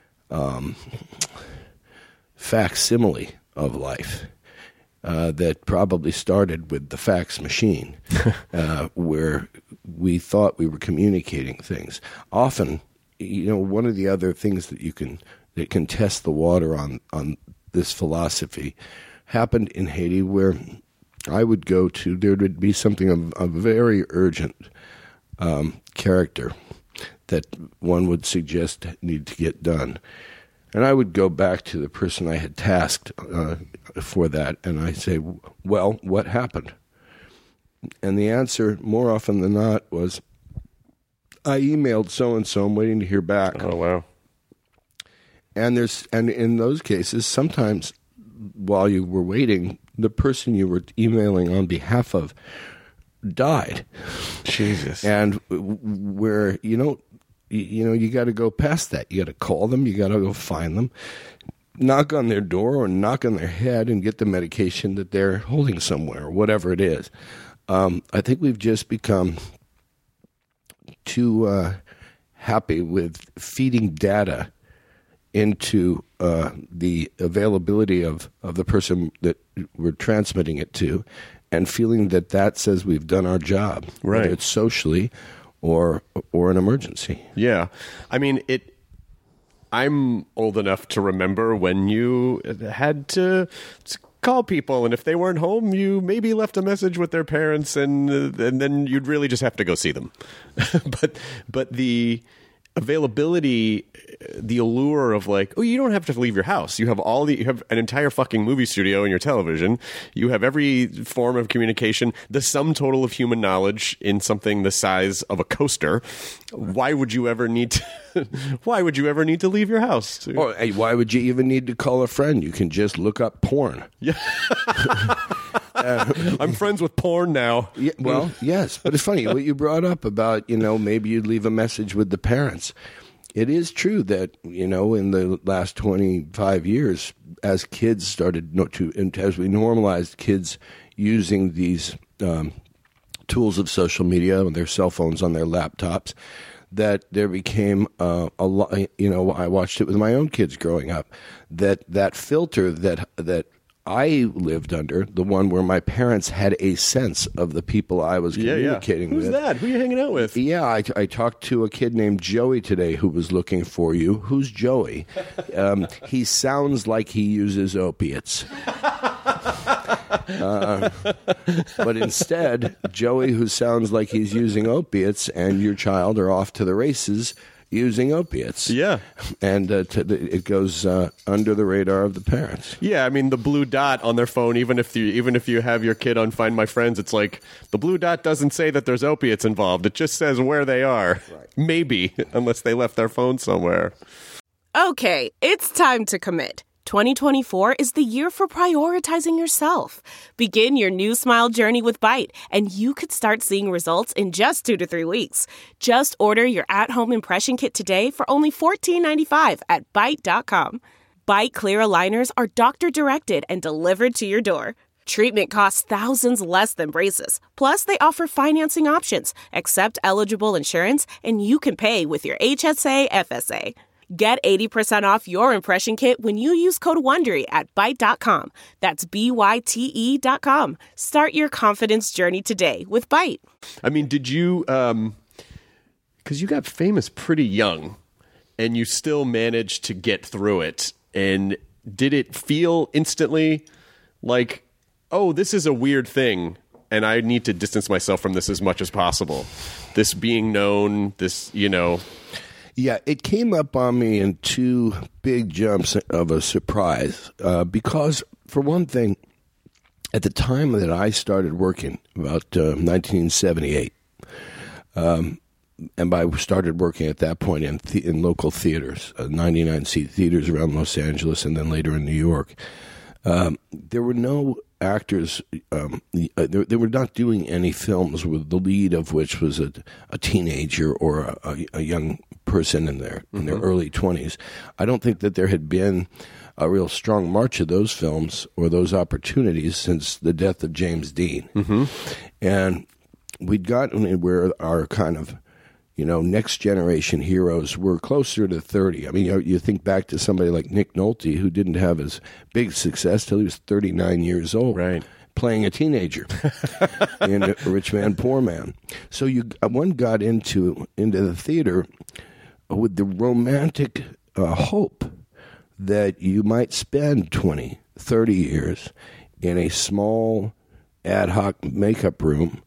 facsimile of life that probably started with the fax machine, where we thought we were communicating things. Often, one of the other things that can test the water on this philosophy happened in Haiti, where I would go to, there would be something of a very urgent character that one would suggest need to get done. And I would go back to the person I had tasked for that, and I say, well, what happened? And the answer, more often than not, was, I emailed so-and-so, I'm waiting to hear back. Oh, wow. And in those cases, sometimes while you were waiting, the person you were emailing on behalf of died. Jesus. And where, you got to go past that. You got to call them. You got to go find them, knock on their door or knock on their head and get the medication that they're holding somewhere, or whatever it is. I think we've just become too happy with feeding data into the availability of the person that we're transmitting it to, and feeling that says we've done our job, right? Whether it's socially or an emergency. Yeah. I mean, I'm old enough to remember when you had to call people, and if they weren't home, you maybe left a message with their parents, and then you'd really just have to go see them. But availability, the allure of like, oh, you don't have to leave your house. You have you have an entire fucking movie studio in your television. You have every form of communication, the sum total of human knowledge in something the size of a coaster. Why would you ever need to leave your house? Or hey, why would you even need to call a friend? You can just look up porn. Yeah. I'm friends with porn now. Yeah, well, yes, but it's funny what you brought up about, maybe you'd leave a message with the parents. It is true that, in the last 25 years, as kids started as we normalized kids using these tools of social media on their cell phones, on their laptops, that there became a lot, I watched it with my own kids growing up, that filter that I lived under, the one where my parents had a sense of the people I was communicating with. Who's that? Who are you hanging out with? Yeah, I talked to a kid named Joey today who was looking for you. Who's Joey? He sounds like he uses opiates. But instead, Joey, who sounds like he's using opiates, and your child are off to the races using opiates. Yeah. And it goes under the radar of the parents. Yeah, I mean, the blue dot on their phone, even if you have your kid on Find My Friends, it's like the blue dot doesn't say that there's opiates involved. It just says where they are. Right. Maybe, unless they left their phone somewhere. Okay, it's time to commit. 2024 is the year for prioritizing yourself. Begin your new smile journey with Byte, and you could start seeing results in just 2 to 3 weeks. Just order your at-home impression kit today for only $14.95 at Byte.com. Byte Clear aligners are doctor-directed and delivered to your door. Treatment costs thousands less than braces. Plus, they offer financing options, accept eligible insurance, and you can pay with your HSA FSA. Get 80% off your impression kit when you use code WONDERY at Byte.com. That's BYTE.com. Start your confidence journey today with Byte. I mean, did you, because you got famous pretty young, and you still managed to get through it, and did it feel instantly like, oh, this is a weird thing, and I need to distance myself from this as much as possible? This being known, this, Yeah, it came up on me in 2 big jumps of a surprise because, for one thing, at the time that I started working, about 1978, and I started working at that point in local theaters, 99-seat theaters around Los Angeles and then later in New York, there were no actors, they were not doing any films with the lead of which was a teenager or a young person in their early 20s. I don't think that there had been a real strong march of those films or those opportunities since the death of James Dean. Mm-hmm. And we'd gotten where our kind of, next generation heroes were closer to 30. I mean, you think back to somebody like Nick Nolte, who didn't have as big success till he was 39 years old. Right. Playing a teenager in A Rich Man, Poor Man. So one got into the theater with the romantic hope that you might spend 20, 30 years in a small ad hoc makeup room,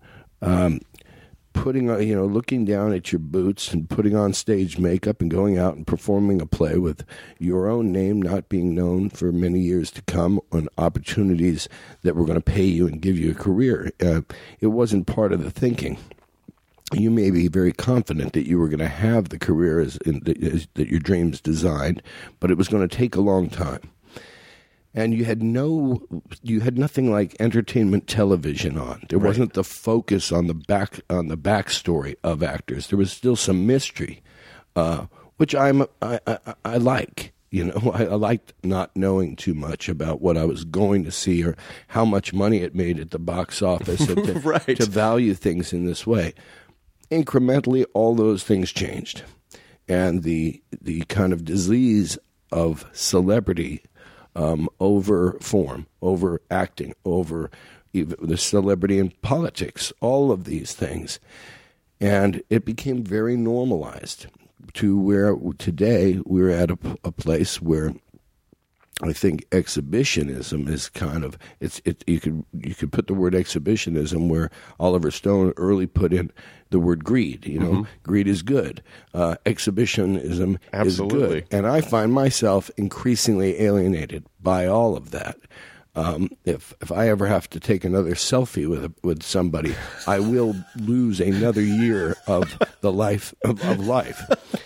putting on, looking down at your boots and putting on stage makeup and going out and performing a play with your own name not being known for many years to come, on opportunities that were going to pay you and give you a career. It wasn't part of the thinking. You may be very confident that you were going to have the career that your dreams designed, but it was going to take a long time. And you had nothing like entertainment television on. There wasn't the focus on the backstory of actors. There was still some mystery, which I like. I liked not knowing too much about what I was going to see or how much money it made at the box office, and to value things in this way. Incrementally, all those things changed, and the kind of disease of celebrity over form, over acting, over even the celebrity in politics, all of these things. And it became very normalized to where today we're at a place where I think exhibitionism is kind of you could put the word exhibitionism where Oliver Stone early put in the word greed. Greed is good. Exhibitionism is good, and I find myself increasingly alienated by all of that. If I ever have to take another selfie with somebody, I will lose another year of the life of life.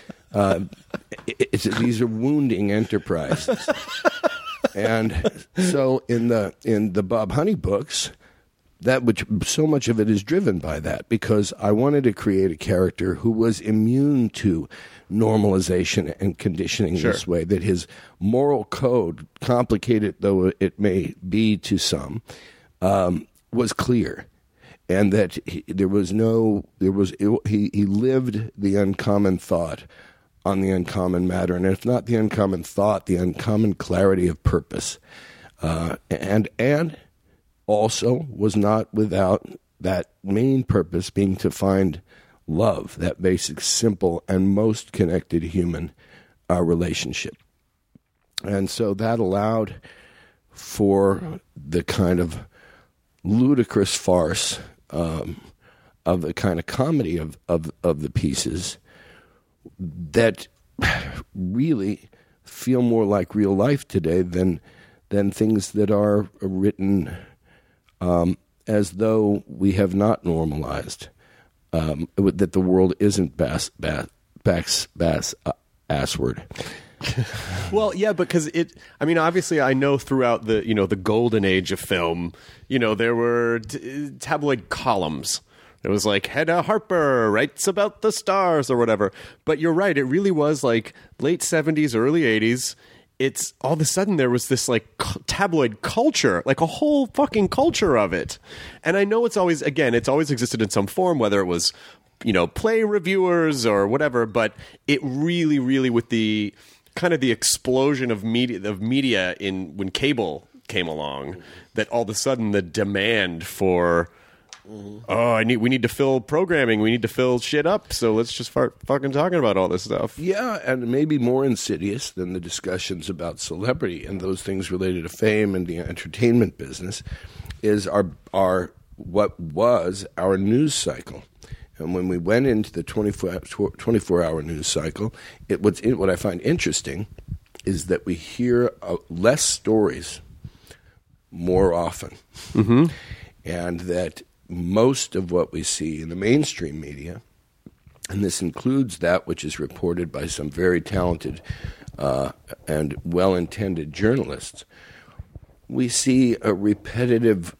These are wounding enterprises. And so in the Bob Honey books, so much of it is driven by that, because I wanted to create a character who was immune to normalization and conditioning this way, that his moral code, complicated though it may be to some, was clear. And that he lived the uncommon thought on the uncommon matter, and if not the uncommon thought, the uncommon clarity of purpose, and also was not without that main purpose being to find love, that basic, simple, and most connected human relationship. And so that allowed for the kind of ludicrous farce of the kind of comedy of the pieces that really feel more like real life today than things that are written as though we have not normalized that the world isn't assward. Well, yeah, because obviously I know throughout the golden age of film, there were tabloid columns. It was like, Hedda Harper writes about the stars or whatever. But you're right. It really was like late 70s, early 80s. It's all of a sudden there was this like tabloid culture, like a whole fucking culture of it. And I know it's always existed in some form, whether it was, play reviewers or whatever. But it really, really, with the kind of the explosion of media when cable came along, that all of a sudden the demand for we need to fill programming. We need to fill shit up. So let's just start fucking talking about all this stuff. Yeah, and maybe more insidious than the discussions about celebrity and those things related to fame and the entertainment business is our what was our news cycle. And when we went into the 24-hour news cycle, what I find interesting is that we hear less stories more often, and that most of what we see in the mainstream media, and this includes that which is reported by some very talented and well-intended journalists, we see a repetitive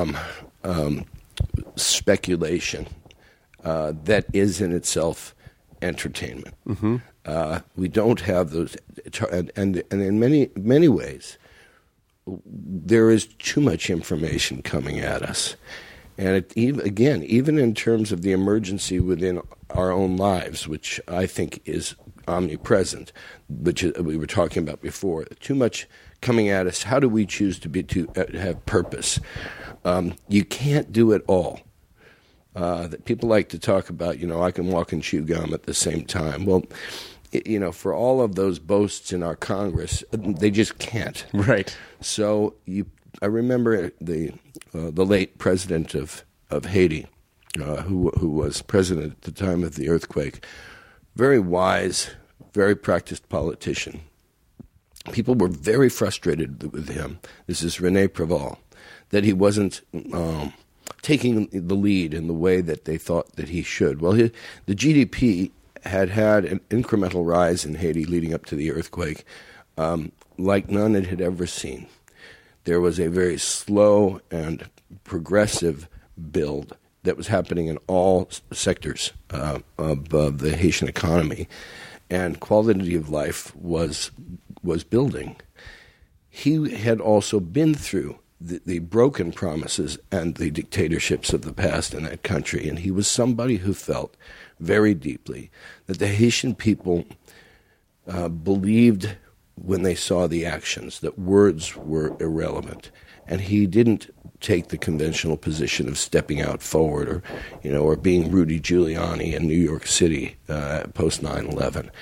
speculation that is in itself entertainment. We don't have those, and in many ways, there is too much information coming at us. And even in terms of the emergency within our own lives, which I think is omnipresent, which we were talking about before, too much coming at us. How do we choose to have purpose? You can't do it all. That people like to talk about, I can walk and chew gum at the same time. Well, for all of those boasts in our Congress, they just can't. Right. So I remember the late president of Haiti, who was president at the time of the earthquake, very wise, very practiced politician. People were very frustrated with him. This is René Préval, that he wasn't taking the lead in the way that they thought that he should. Well, the GDP had an incremental rise in Haiti leading up to the earthquake, like none it had ever seen. There was a very slow and progressive build that was happening in all sectors of the Haitian economy, and quality of life was building. He had also been through the broken promises and the dictatorships of the past in that country, and he was somebody who felt very deeply that the Haitian people believed when they saw the actions that words were irrelevant, and he didn't take the conventional position of stepping out forward or being Rudy Giuliani in New York City post 9/11.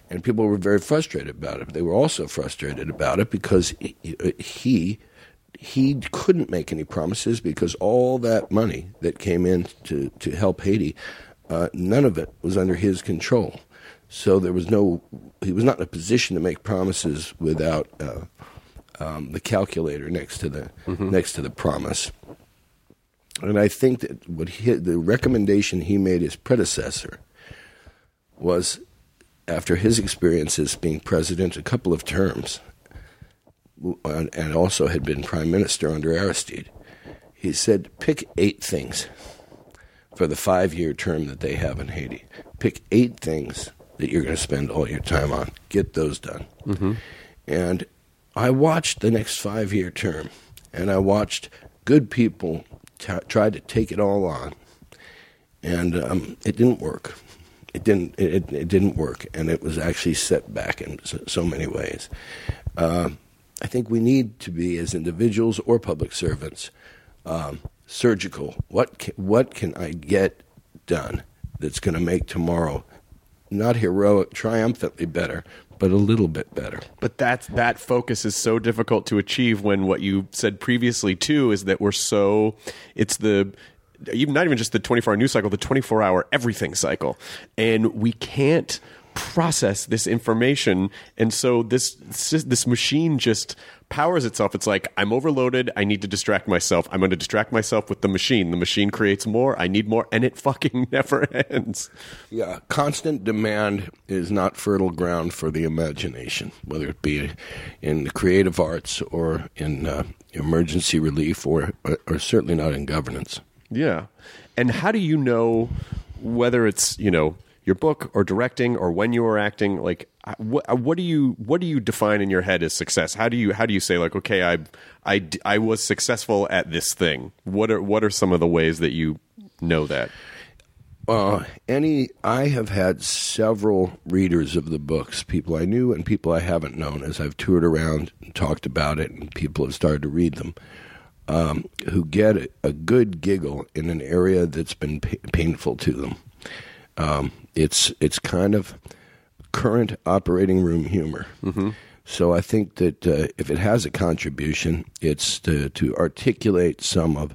And people were very frustrated about it. They were also frustrated about it because he couldn't make any promises because all that money that came in to help Haiti, none of it was under his control. So he was not in a position to make promises without the calculator next to the promise. And I think that the recommendation he made his predecessor was, after his experiences being president a couple of terms, and also had been prime minister under Aristide, he said, pick 8 things for the 5-year term that they have in Haiti. Pick 8 things that you're going to spend all your time on. Get those done. Mm-hmm. And I watched the next 5-year term, and I watched good people try to take it all on, and it didn't work. It didn't work, and it was actually set back in so many ways. I think we need to be, as individuals or public servants, surgical. What can I get done that's going to make tomorrow not heroic, triumphantly better, but a little bit better? But that focus is so difficult to achieve when what you said previously too is that not even just the 24-hour news cycle, the 24-hour everything cycle. And we can't process this information. And so this machine just powers itself. It's like, I'm overloaded. I need to distract myself. I'm going to distract myself with the machine. The machine creates more. I need more. And it fucking never ends. Yeah. Constant demand is not fertile ground for the imagination, whether it be in the creative arts or in emergency relief or certainly not in governance. Yeah. And how do you know whether it's, your book or directing or when you are acting, like what do you define in your head as success? How do you say, like, okay, I was successful at this thing? What are some of the ways that you know that? I have had several readers of the books, people I knew and people I haven't known, as I've toured around and talked about it, and people have started to read them, who get a good giggle in an area that's been painful to them. It's kind of current operating room humor. Mm-hmm. So I think that if it has a contribution, it's to articulate some of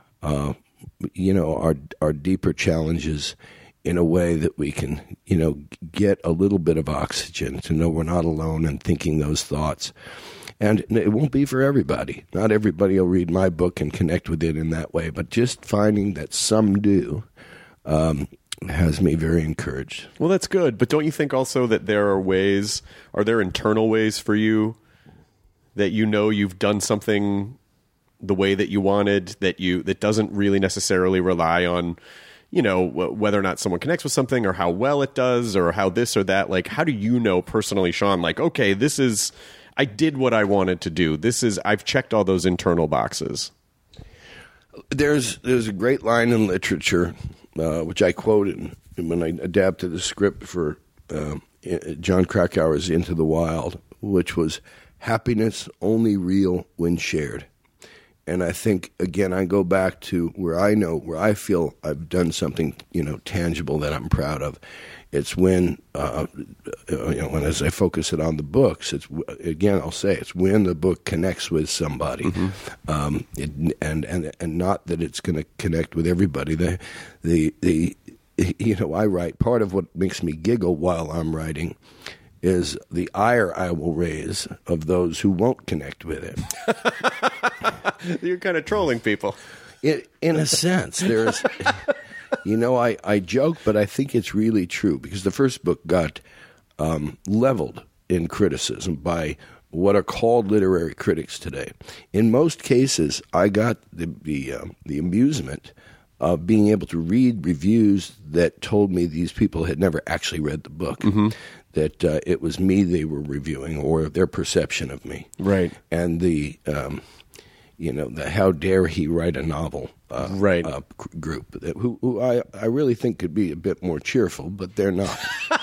our deeper challenges in a way that we can get a little bit of oxygen to know we're not alone in thinking those thoughts. And it won't be for everybody. Not everybody will read my book and connect with it in that way, but just finding that some do has me very encouraged. Well, that's good. But don't you think also that there are there internal ways for you that you've done something the way that you wanted, that doesn't really necessarily rely on, whether or not someone connects with something or how well it does or how this or that? Like, how do you know personally, Sean, like, okay, I did what I wanted to do. I've checked all those internal boxes. There's a great line in literature, which I quoted when I adapted the script for John Krakauer's Into the Wild, which was, happiness only real when shared. And I think, again, I go back to where I feel I've done something, tangible that I'm proud of. It's when, when as I focus it on the books, I'll say it's when the book connects with somebody, mm-hmm. and not that it's going to connect with everybody. I write. Part of what makes me giggle while I'm writing is the ire I will raise of those who won't connect with it. You're kind of trolling people. In a sense, there's. I joke, but I think it's really true, because the first book got leveled in criticism by what are called literary critics today. In most cases, I got the amusement of being able to read reviews that told me these people had never actually read the book, mm-hmm. that it was me they were reviewing or their perception of me. Right. And the how dare he write a novel group who I really think could be a bit more cheerful, but they're not.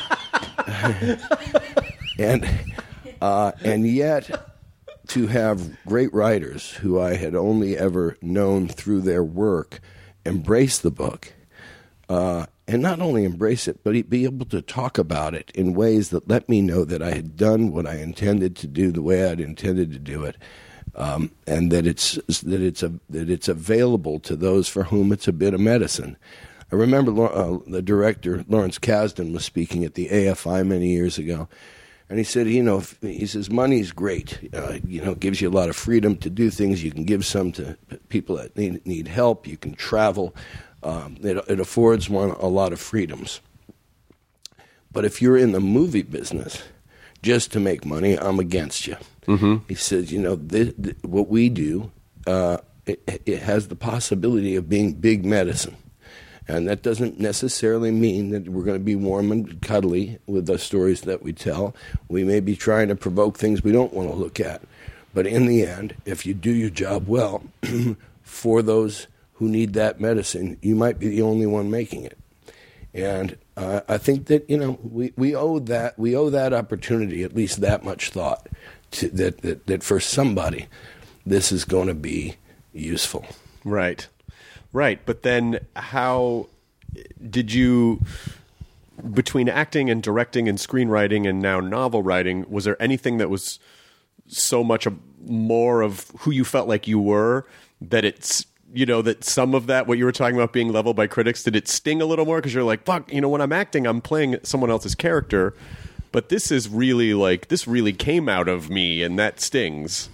And yet to have great writers who I had only ever known through their work embrace the book and not only embrace it, but be able to talk about it in ways that let me know that I had done what I intended to do the way I'd intended to do it, and that it's available to those for whom it's a bit of medicine. I remember the director Lawrence Kasdan was speaking at the AFI many years ago, and he said, he says money's great, gives you a lot of freedom to do things. You can give some to people that need help. You can travel. It affords one a lot of freedoms. But if you're in the movie business just to make money, I'm against you. Mm-hmm. He says, what we do, it has the possibility of being big medicine. And that doesn't necessarily mean that we're going to be warm and cuddly with the stories that we tell. We may be trying to provoke things we don't want to look at. But in the end, if you do your job well, for those who need that medicine, you might be the only one making it. And I think that we owe that opportunity at least that much thought that for somebody this is going to be useful. Right. But then how did you, between acting and directing and screenwriting and now novel writing, was there anything that was so much more of who you felt like you were that it's, that some of that, what you were talking about being leveled by critics, did it sting a little more? Because you're like, fuck, when I'm acting, I'm playing someone else's character. But this is really this really came out of me, and that stings.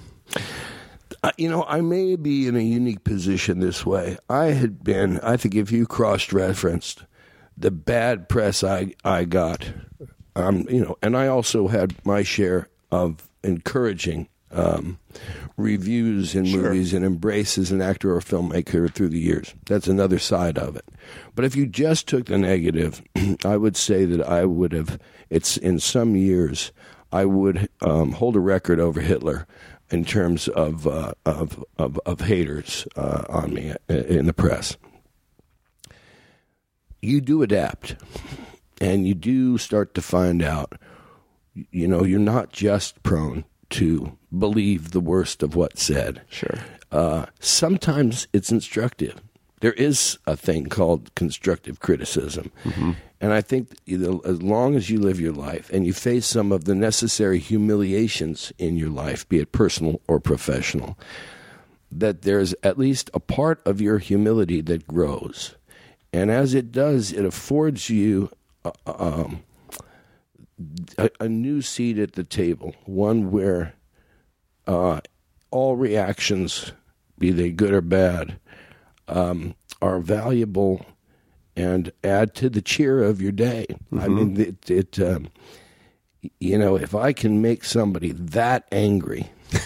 I may be in a unique position this way. I think if you cross-referenced the bad press I got, and I also had my share of encouraging reviews in movies and embrace as an actor or filmmaker through the years. That's another side of it. But if you just took the negative, I would say that I would have, in some years, I would hold a record over Hitler in terms of haters on me in the press. You do adapt, and you do start to find out, you're not just prone to believe the worst of what's said. Sure. Sometimes it's instructive. There is a thing called constructive criticism. Mm-hmm. And I think as long as you live your life and you face some of the necessary humiliations in your life, be it personal or professional, that there's at least a part of your humility that grows. And as it does, it affords you a new seat at the table, one where all reactions, be they good or bad, are valuable and add to the cheer of your day. Mm-hmm. I mean, if I can make somebody that angry,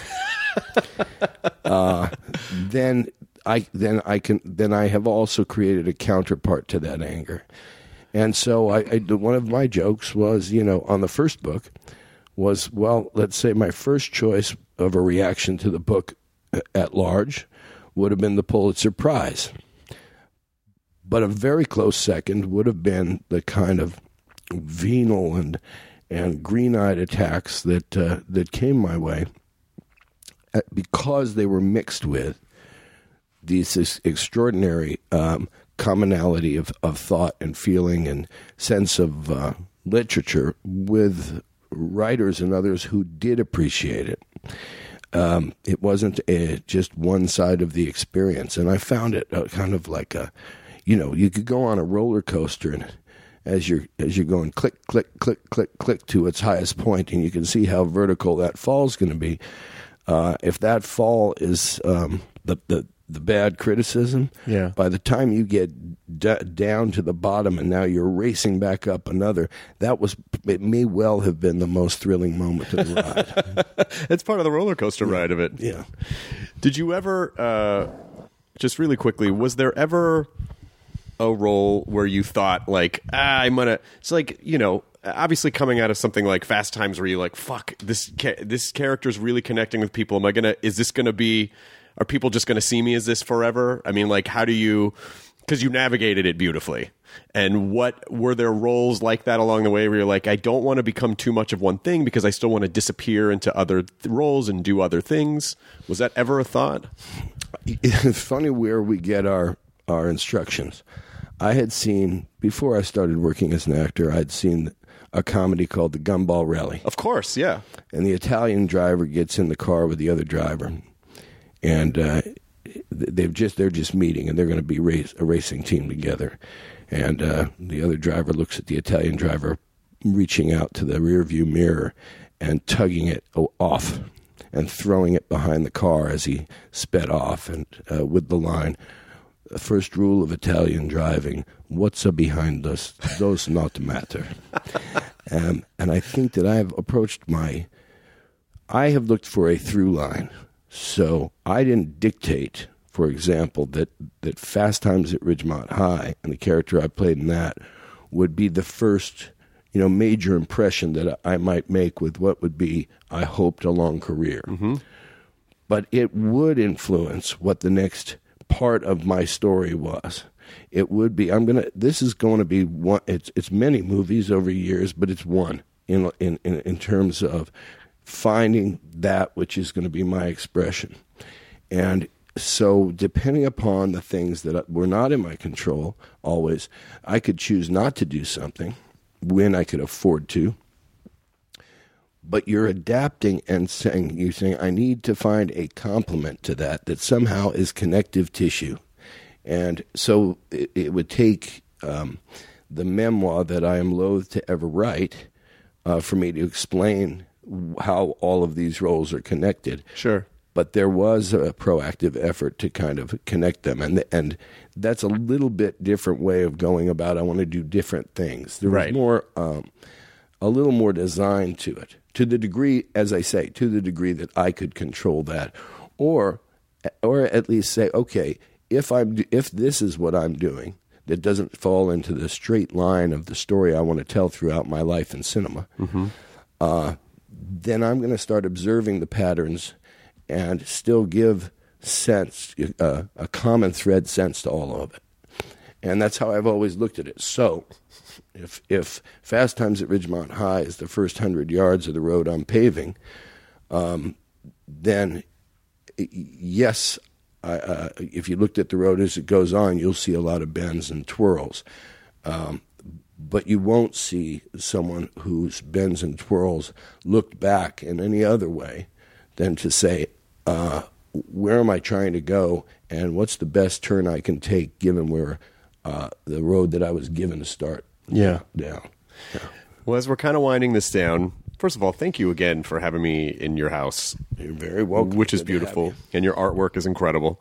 then I have also created a counterpart to that anger. And so one of my jokes was, on the first book was, well, let's say my first choice of a reaction to the book at large would have been the Pulitzer Prize. But a very close second would have been the kind of venal and green-eyed attacks that came my way because they were mixed with this extraordinary commonality of thought and feeling and sense of literature with writers and others who did appreciate it. It wasn't just one side of the experience, and I found it kind of like you could go on a roller coaster and as you're going click, click, click, click, click to its highest point, and you can see how vertical that fall is going to be. If that fall is the bad criticism, by the time you get down to the bottom and now you're racing back up another, it may well have been the most thrilling moment of the ride. It's part of the roller coaster ride of it. Yeah. Did you ever, just really quickly, was there ever a role where you thought like, I'm gonna, it's like, obviously coming out of something like Fast Times where you're like, fuck, this character's really connecting with people. Are people just going to see me as this forever? I mean, like, how do you, because you navigated it beautifully. And what were there roles like that along the way where you're like, I don't want to become too much of one thing because I still want to disappear into other roles and do other things? Was that ever a thought? It's funny where we get our instructions. I had seen, before I started working as an actor, I'd seen a comedy called The Gumball Rally. Of course, yeah. And the Italian driver gets in the car with the other driver, and they're just meeting, and they're going to be a racing team together. And the other driver looks at the Italian driver reaching out to the rearview mirror and tugging it off and throwing it behind the car as he sped off, and with the line, "The first rule of Italian driving, what's behind us does not matter." And I think that I have looked for a through line. So I didn't dictate, for example, that Fast Times at Ridgemont High and the character I played in that would be the first, major impression that I might make with what would be, I hoped, a long career. Mm-hmm. But it would influence what the next part of my story was. It would be, this is going to be one, it's many movies over years, but it's one in terms of finding that which is going to be my expression. And so depending upon the things that were not in my control always, I could choose not to do something when I could afford to. But you're adapting and saying, I need to find a complement to that somehow is connective tissue. And so it would take the memoir that I am loath to ever write for me to explain how all of these roles are connected. Sure. But there was a proactive effort to kind of connect them. And that's a little bit different way of going about, I want to do different things. There was more, a little more design to it. To the degree, as I say, to the degree that I could control that. Or at least say, okay, if this is what I'm doing, that doesn't fall into the straight line of the story I want to tell throughout my life in cinema, then I'm going to start observing the patterns and still give sense, a common thread sense to all of it. And that's how I've always looked at it. So if Fast Times at Ridgemont High is the first 100 yards of the road I'm paving, then yes, if you looked at the road as it goes on, you'll see a lot of bends and twirls. But you won't see someone whose bends and twirls looked back in any other way than to say, where am I trying to go, and what's the best turn I can take given where the road that I was given to start down. Yeah. Well, as we're kind of winding this down, first of all, thank you again for having me in your house. You're very welcome. Which is beautiful, and your artwork is incredible.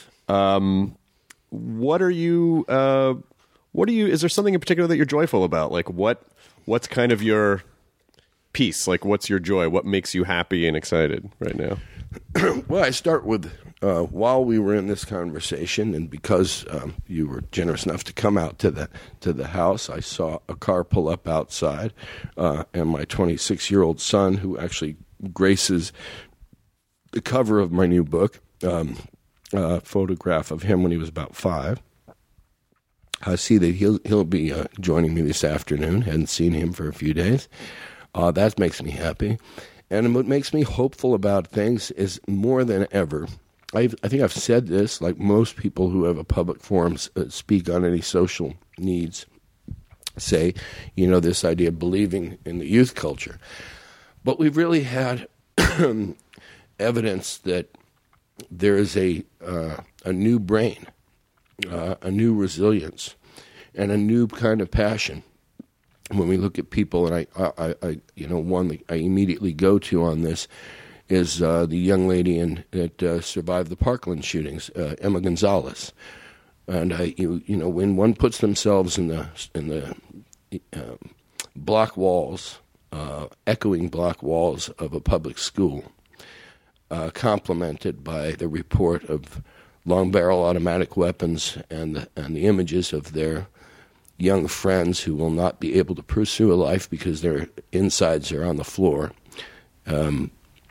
What are you? Is there something in particular that you're joyful about? Like what's kind of your piece? Like what's your joy? What makes you happy and excited right now? Well, I start with while we were in this conversation, and because you were generous enough to come out to the house, I saw a car pull up outside, and my 26-year-old son, who actually graces the cover of my new book, a photograph of him when he was about 5. I see that he'll be joining me this afternoon. Hadn't seen him for a few days. That makes me happy. And what makes me hopeful about things is more than ever, I think I've said this, like most people who have a public forum speak on any social needs, say, this idea of believing in the youth culture. But we've really had evidence that there is a new brain, a new resilience, and a new kind of passion. When we look at people, and I one that I immediately go to on this is the young lady that survived the Parkland shootings, Emma Gonzalez, and when one puts themselves in the block walls, echoing block walls of a public school, complemented by the report of long barrel automatic weapons and the images of their young friends who will not be able to pursue a life because their insides are on the floor from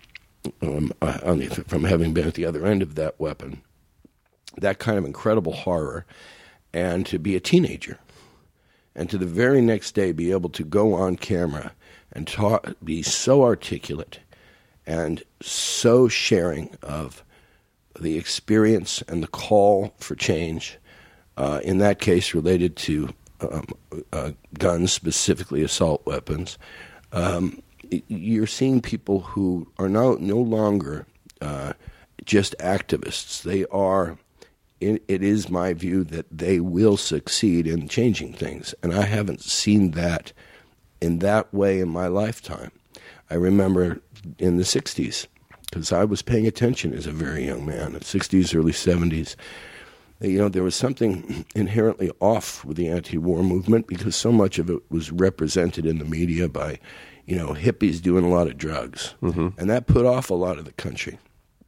having been at the other end of that weapon. That kind of incredible horror, and to be a teenager, and to the very next day be able to go on camera and be so articulate and so sharing of the experience and the call for change in that case related to guns, specifically assault weapons. You're seeing people who are no longer just activists. They are, it is my view that they will succeed in changing things. And I haven't seen that in that way in my lifetime. I remember in the 60s, because I was paying attention as a very young man, in the 60s, early 70s, there was something inherently off with the anti-war movement because so much of it was represented in the media by, hippies doing a lot of drugs. Mm-hmm. And that put off a lot of the country.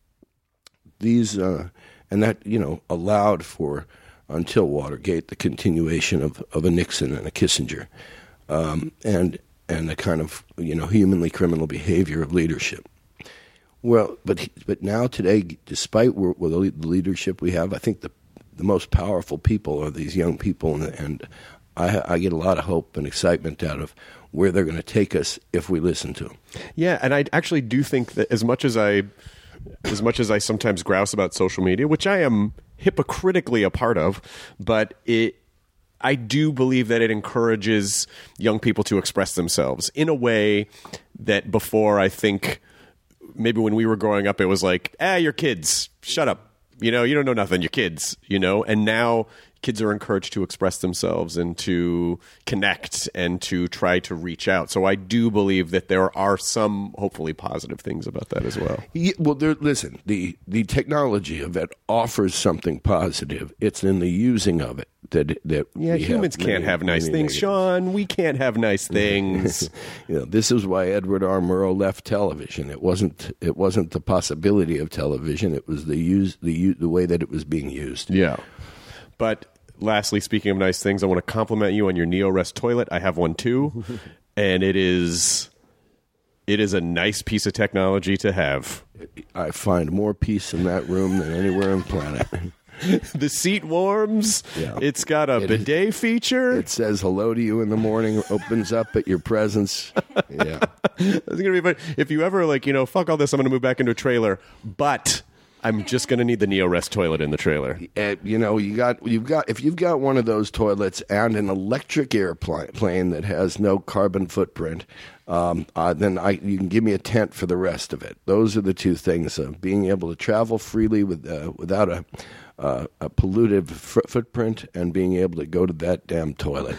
And that, allowed for, until Watergate, the continuation of a Nixon and a Kissinger, and the kind of, humanly criminal behavior of leadership. Well, but now today, despite the leadership we have, I think the most powerful people are these young people, and I get a lot of hope and excitement out of where they're going to take us if we listen to them. Yeah, and I actually do think that as much as I sometimes grouse about social media, which I am hypocritically a part of, but I do believe that it encourages young people to express themselves in a way that before, I think, maybe when we were growing up, it was like, you're kids, shut up. You don't know nothing, you're kids, and now kids are encouraged to express themselves and to connect and to try to reach out. So I do believe that there are some hopefully positive things about that as well. Yeah, well, listen, the technology of it offers something positive. It's in the using of it that humans can't have nice things, negatives. Sean. We can't have nice things. This is why Edward R. Murrow left television. It wasn't the possibility of television. It was the way that it was being used. Yeah. But lastly, speaking of nice things, I want to compliment you on your NeoRest toilet. I have one too, and it is a nice piece of technology to have. I find more peace in that room than anywhere on the planet. The seat warms. Yeah. It's got a bidet feature. It says hello to you in the morning, opens up at your presence. Yeah. It's going to be fun. If you ever fuck all this, I'm going to move back into a trailer, but I'm just going to need the NeoRest toilet in the trailer. If you've got one of those toilets and an electric airplane that has no carbon footprint, then you can give me a tent for the rest of it. Those are the two things: being able to travel freely without a polluted footprint, and being able to go to that damn toilet.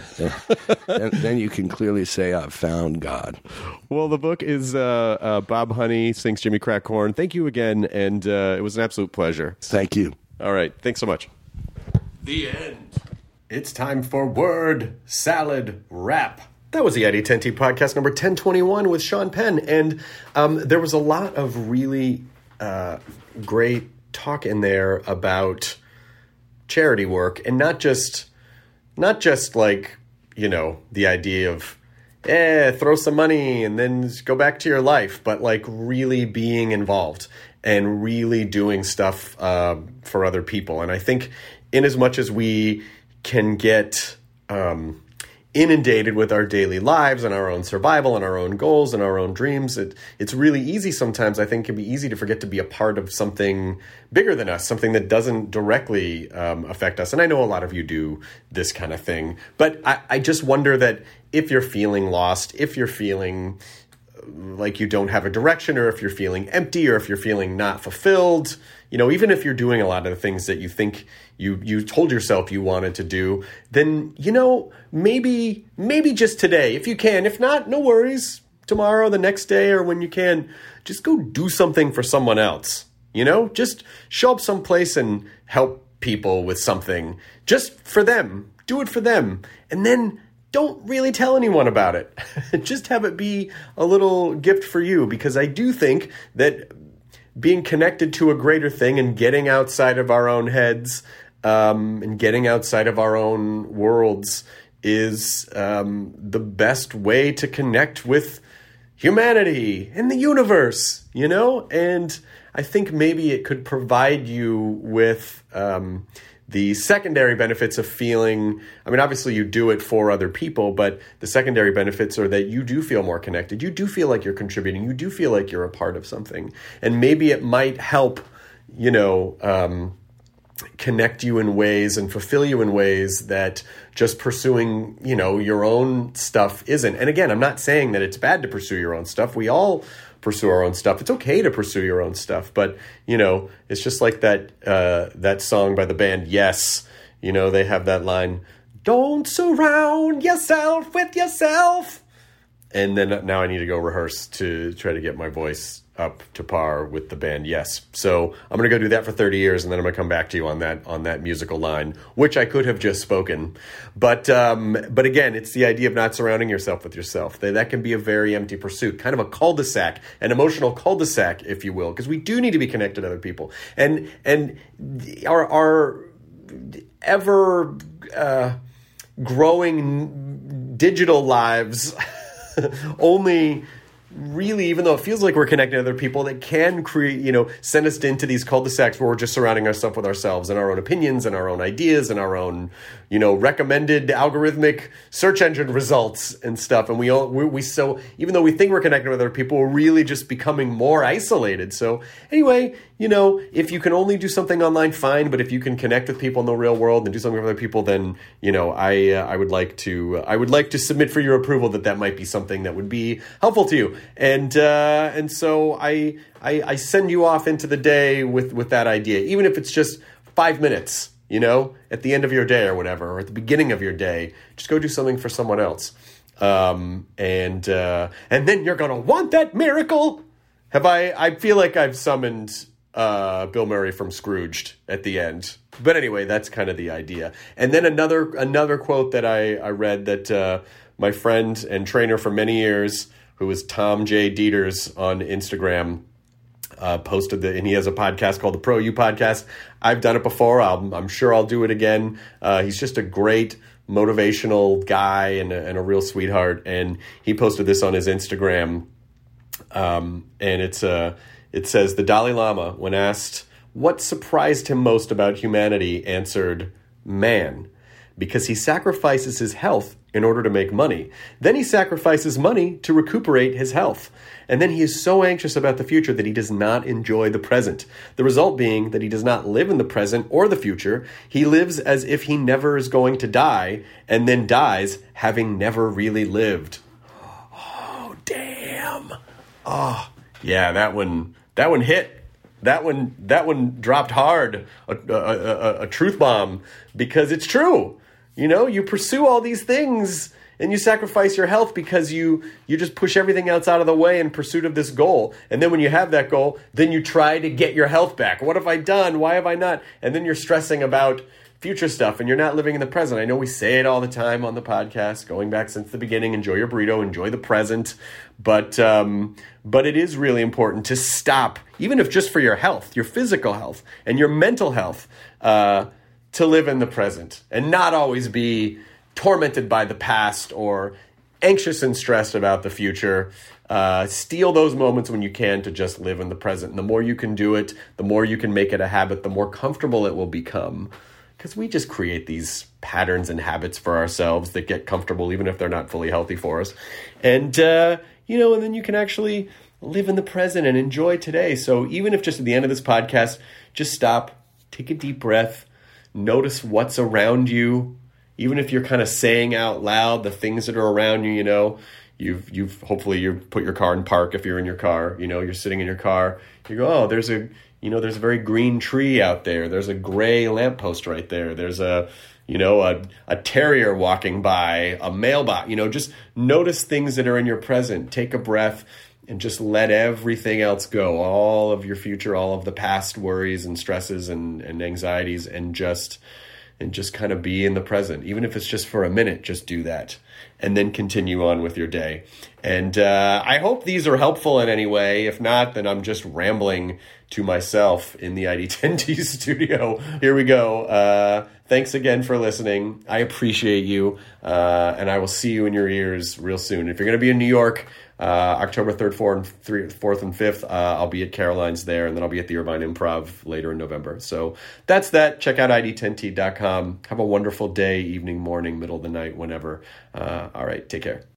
then you can clearly say, I've found God. Well, the book is Bob Honey Sings Jimmy Crack Corn. Thank you again, and it was an absolute pleasure. Thank you. All right. Thanks so much. The end. It's time for Word Salad Wrap. That was the ID10T podcast number 1021 with Sean Penn, and there was a lot of really great talk in there about charity work, and not just like, the idea of throw some money and then go back to your life, but like really being involved and really doing stuff for other people. And I think in as much as we can get inundated with our daily lives and our own survival and our own goals and our own dreams, it's really easy sometimes. I think it can be easy to forget to be a part of something bigger than us, something that doesn't directly affect us. And I know a lot of you do this kind of thing, but I just wonder that if you're feeling lost, if you're feeling like you don't have a direction, or if you're feeling empty, or if you're feeling not fulfilled, even if you're doing a lot of the things that you think you told yourself you wanted to do, then, maybe just today, if you can. If not, no worries. Tomorrow, the next day, or when you can, just go do something for someone else. Just show up someplace and help people with something just for them. Do it for them. And then don't really tell anyone about it. Just have it be a little gift for you, because I do think that being connected to a greater thing and getting outside of our own heads and getting outside of our own worlds is the best way to connect with humanity and the universe, And I think maybe it could provide you with the secondary benefits of feeling, obviously you do it for other people, but the secondary benefits are that you do feel more connected. You do feel like you're contributing. You do feel like you're a part of something. And maybe it might help, connect you in ways and fulfill you in ways that just pursuing, your own stuff isn't. And again, I'm not saying that it's bad to pursue your own stuff. We all pursue our own stuff. It's okay to pursue your own stuff. But, it's just like that song by the band Yes. They have that line, "Don't surround yourself with yourself." And then now I need to go rehearse to try to get my voice up to par with the band Yes. So I'm going to go do that for 30 years, and then I'm going to come back to you on that musical line, which I could have just spoken. But again, it's the idea of not surrounding yourself with yourself. That can be a very empty pursuit, kind of a cul-de-sac, an emotional cul-de-sac, if you will, because we do need to be connected to other people. And our ever growing digital lives only really, even though it feels like we're connecting to other people, that can create, send us into these cul-de-sacs where we're just surrounding ourselves with ourselves and our own opinions and our own ideas and our own, recommended algorithmic search engine results and stuff. And so even though we think we're connected with other people, we're really just becoming more isolated. So anyway, if you can only do something online, fine. But if you can connect with people in the real world and do something with other people, then, I would like to submit for your approval that might be something that would be helpful to you. And so I send you off into the day with that idea, even if it's just 5 minutes, at the end of your day or whatever, or at the beginning of your day, just go do something for someone else. And then you're going to want that miracle. I feel like I've summoned Bill Murray from Scrooged at the end. But anyway, that's kind of the idea. And then another quote that I read that my friend and trainer for many years, who is Tom J. Dieters on Instagram, posted and he has a podcast called the Pro You Podcast. I've done it before. I'm sure I'll do it again. He's just a great motivational guy and a real sweetheart. And he posted this on his Instagram. And it says, the Dalai Lama, when asked what surprised him most about humanity, answered, man, because he sacrifices his health in order to make money. Then he sacrifices money to recuperate his health. And then he is so anxious about the future that he does not enjoy the present. The result being that he does not live in the present or the future. He lives as if he never is going to die, and then dies having never really lived. Oh, damn. Oh, yeah, that one hit. That one dropped hard, a truth bomb, because it's true. You pursue all these things and you sacrifice your health because you just push everything else out of the way in pursuit of this goal. And then when you have that goal, then you try to get your health back. What have I done? Why have I not? And then you're stressing about future stuff and you're not living in the present. I know we say it all the time on the podcast, going back since the beginning, enjoy your burrito, enjoy the present. But it is really important to stop, even if just for your health, your physical health and your mental health, to live in the present and not always be tormented by the past or anxious and stressed about the future. Steal those moments when you can to just live in the present. And the more you can do it, the more you can make it a habit, the more comfortable it will become. Because we just create these patterns and habits for ourselves that get comfortable, even if they're not fully healthy for us. And, and then you can actually live in the present and enjoy today. So even if just at the end of this podcast, just stop, take a deep breath, notice what's around you. Even if you're kind of saying out loud the things that are around you, you've hopefully put your car in park. If you're in your car, you're sitting in your car, you go, oh, there's a very green tree out there. There's a gray lamppost right there. There's a terrier walking by, a mailbox. Just notice things that are in your present. Take a breath and just let everything else go. All of your future, all of the past worries and stresses and anxieties, and just kind of be in the present. Even if it's just for a minute, just do that. And then continue on with your day. And I hope these are helpful in any way. If not, then I'm just rambling to myself in the ID10T studio. Here we go. Thanks again for listening. I appreciate you. And I will see you in your ears real soon. If you're going to be in New York, October 3rd, 4th, and 5th, I'll be at Caroline's there, and then I'll be at the Irvine Improv later in November. So that's that. Check out ID10T.com. Have a wonderful day, evening, morning, middle of the night, whenever. All right, take care.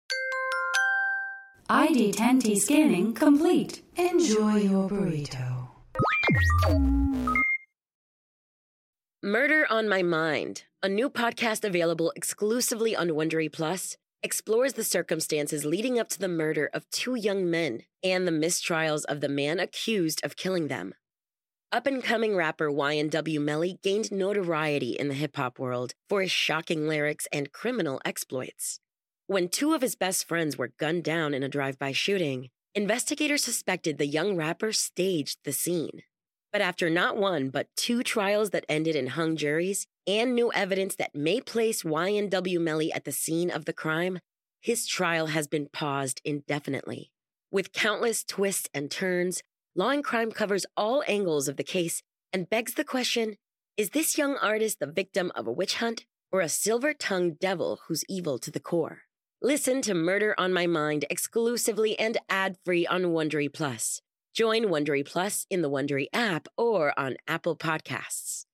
ID10T scanning complete. Enjoy your burrito. Murder on My Mind, a new podcast available exclusively on Wondery Plus, explores the circumstances leading up to the murder of two young men and the mistrials of the man accused of killing them. Up-and-coming rapper YNW Melly gained notoriety in the hip-hop world for his shocking lyrics and criminal exploits. When two of his best friends were gunned down in a drive-by shooting, investigators suspected the young rapper staged the scene. But after not one, but two trials that ended in hung juries and new evidence that may place YNW Melly at the scene of the crime, his trial has been paused indefinitely. With countless twists and turns, Law & Crime covers all angles of the case and begs the question, is this young artist the victim of a witch hunt or a silver-tongued devil who's evil to the core? Listen to Murder on My Mind exclusively and ad-free on Wondery Plus. Join Wondery Plus in the Wondery app or on Apple Podcasts.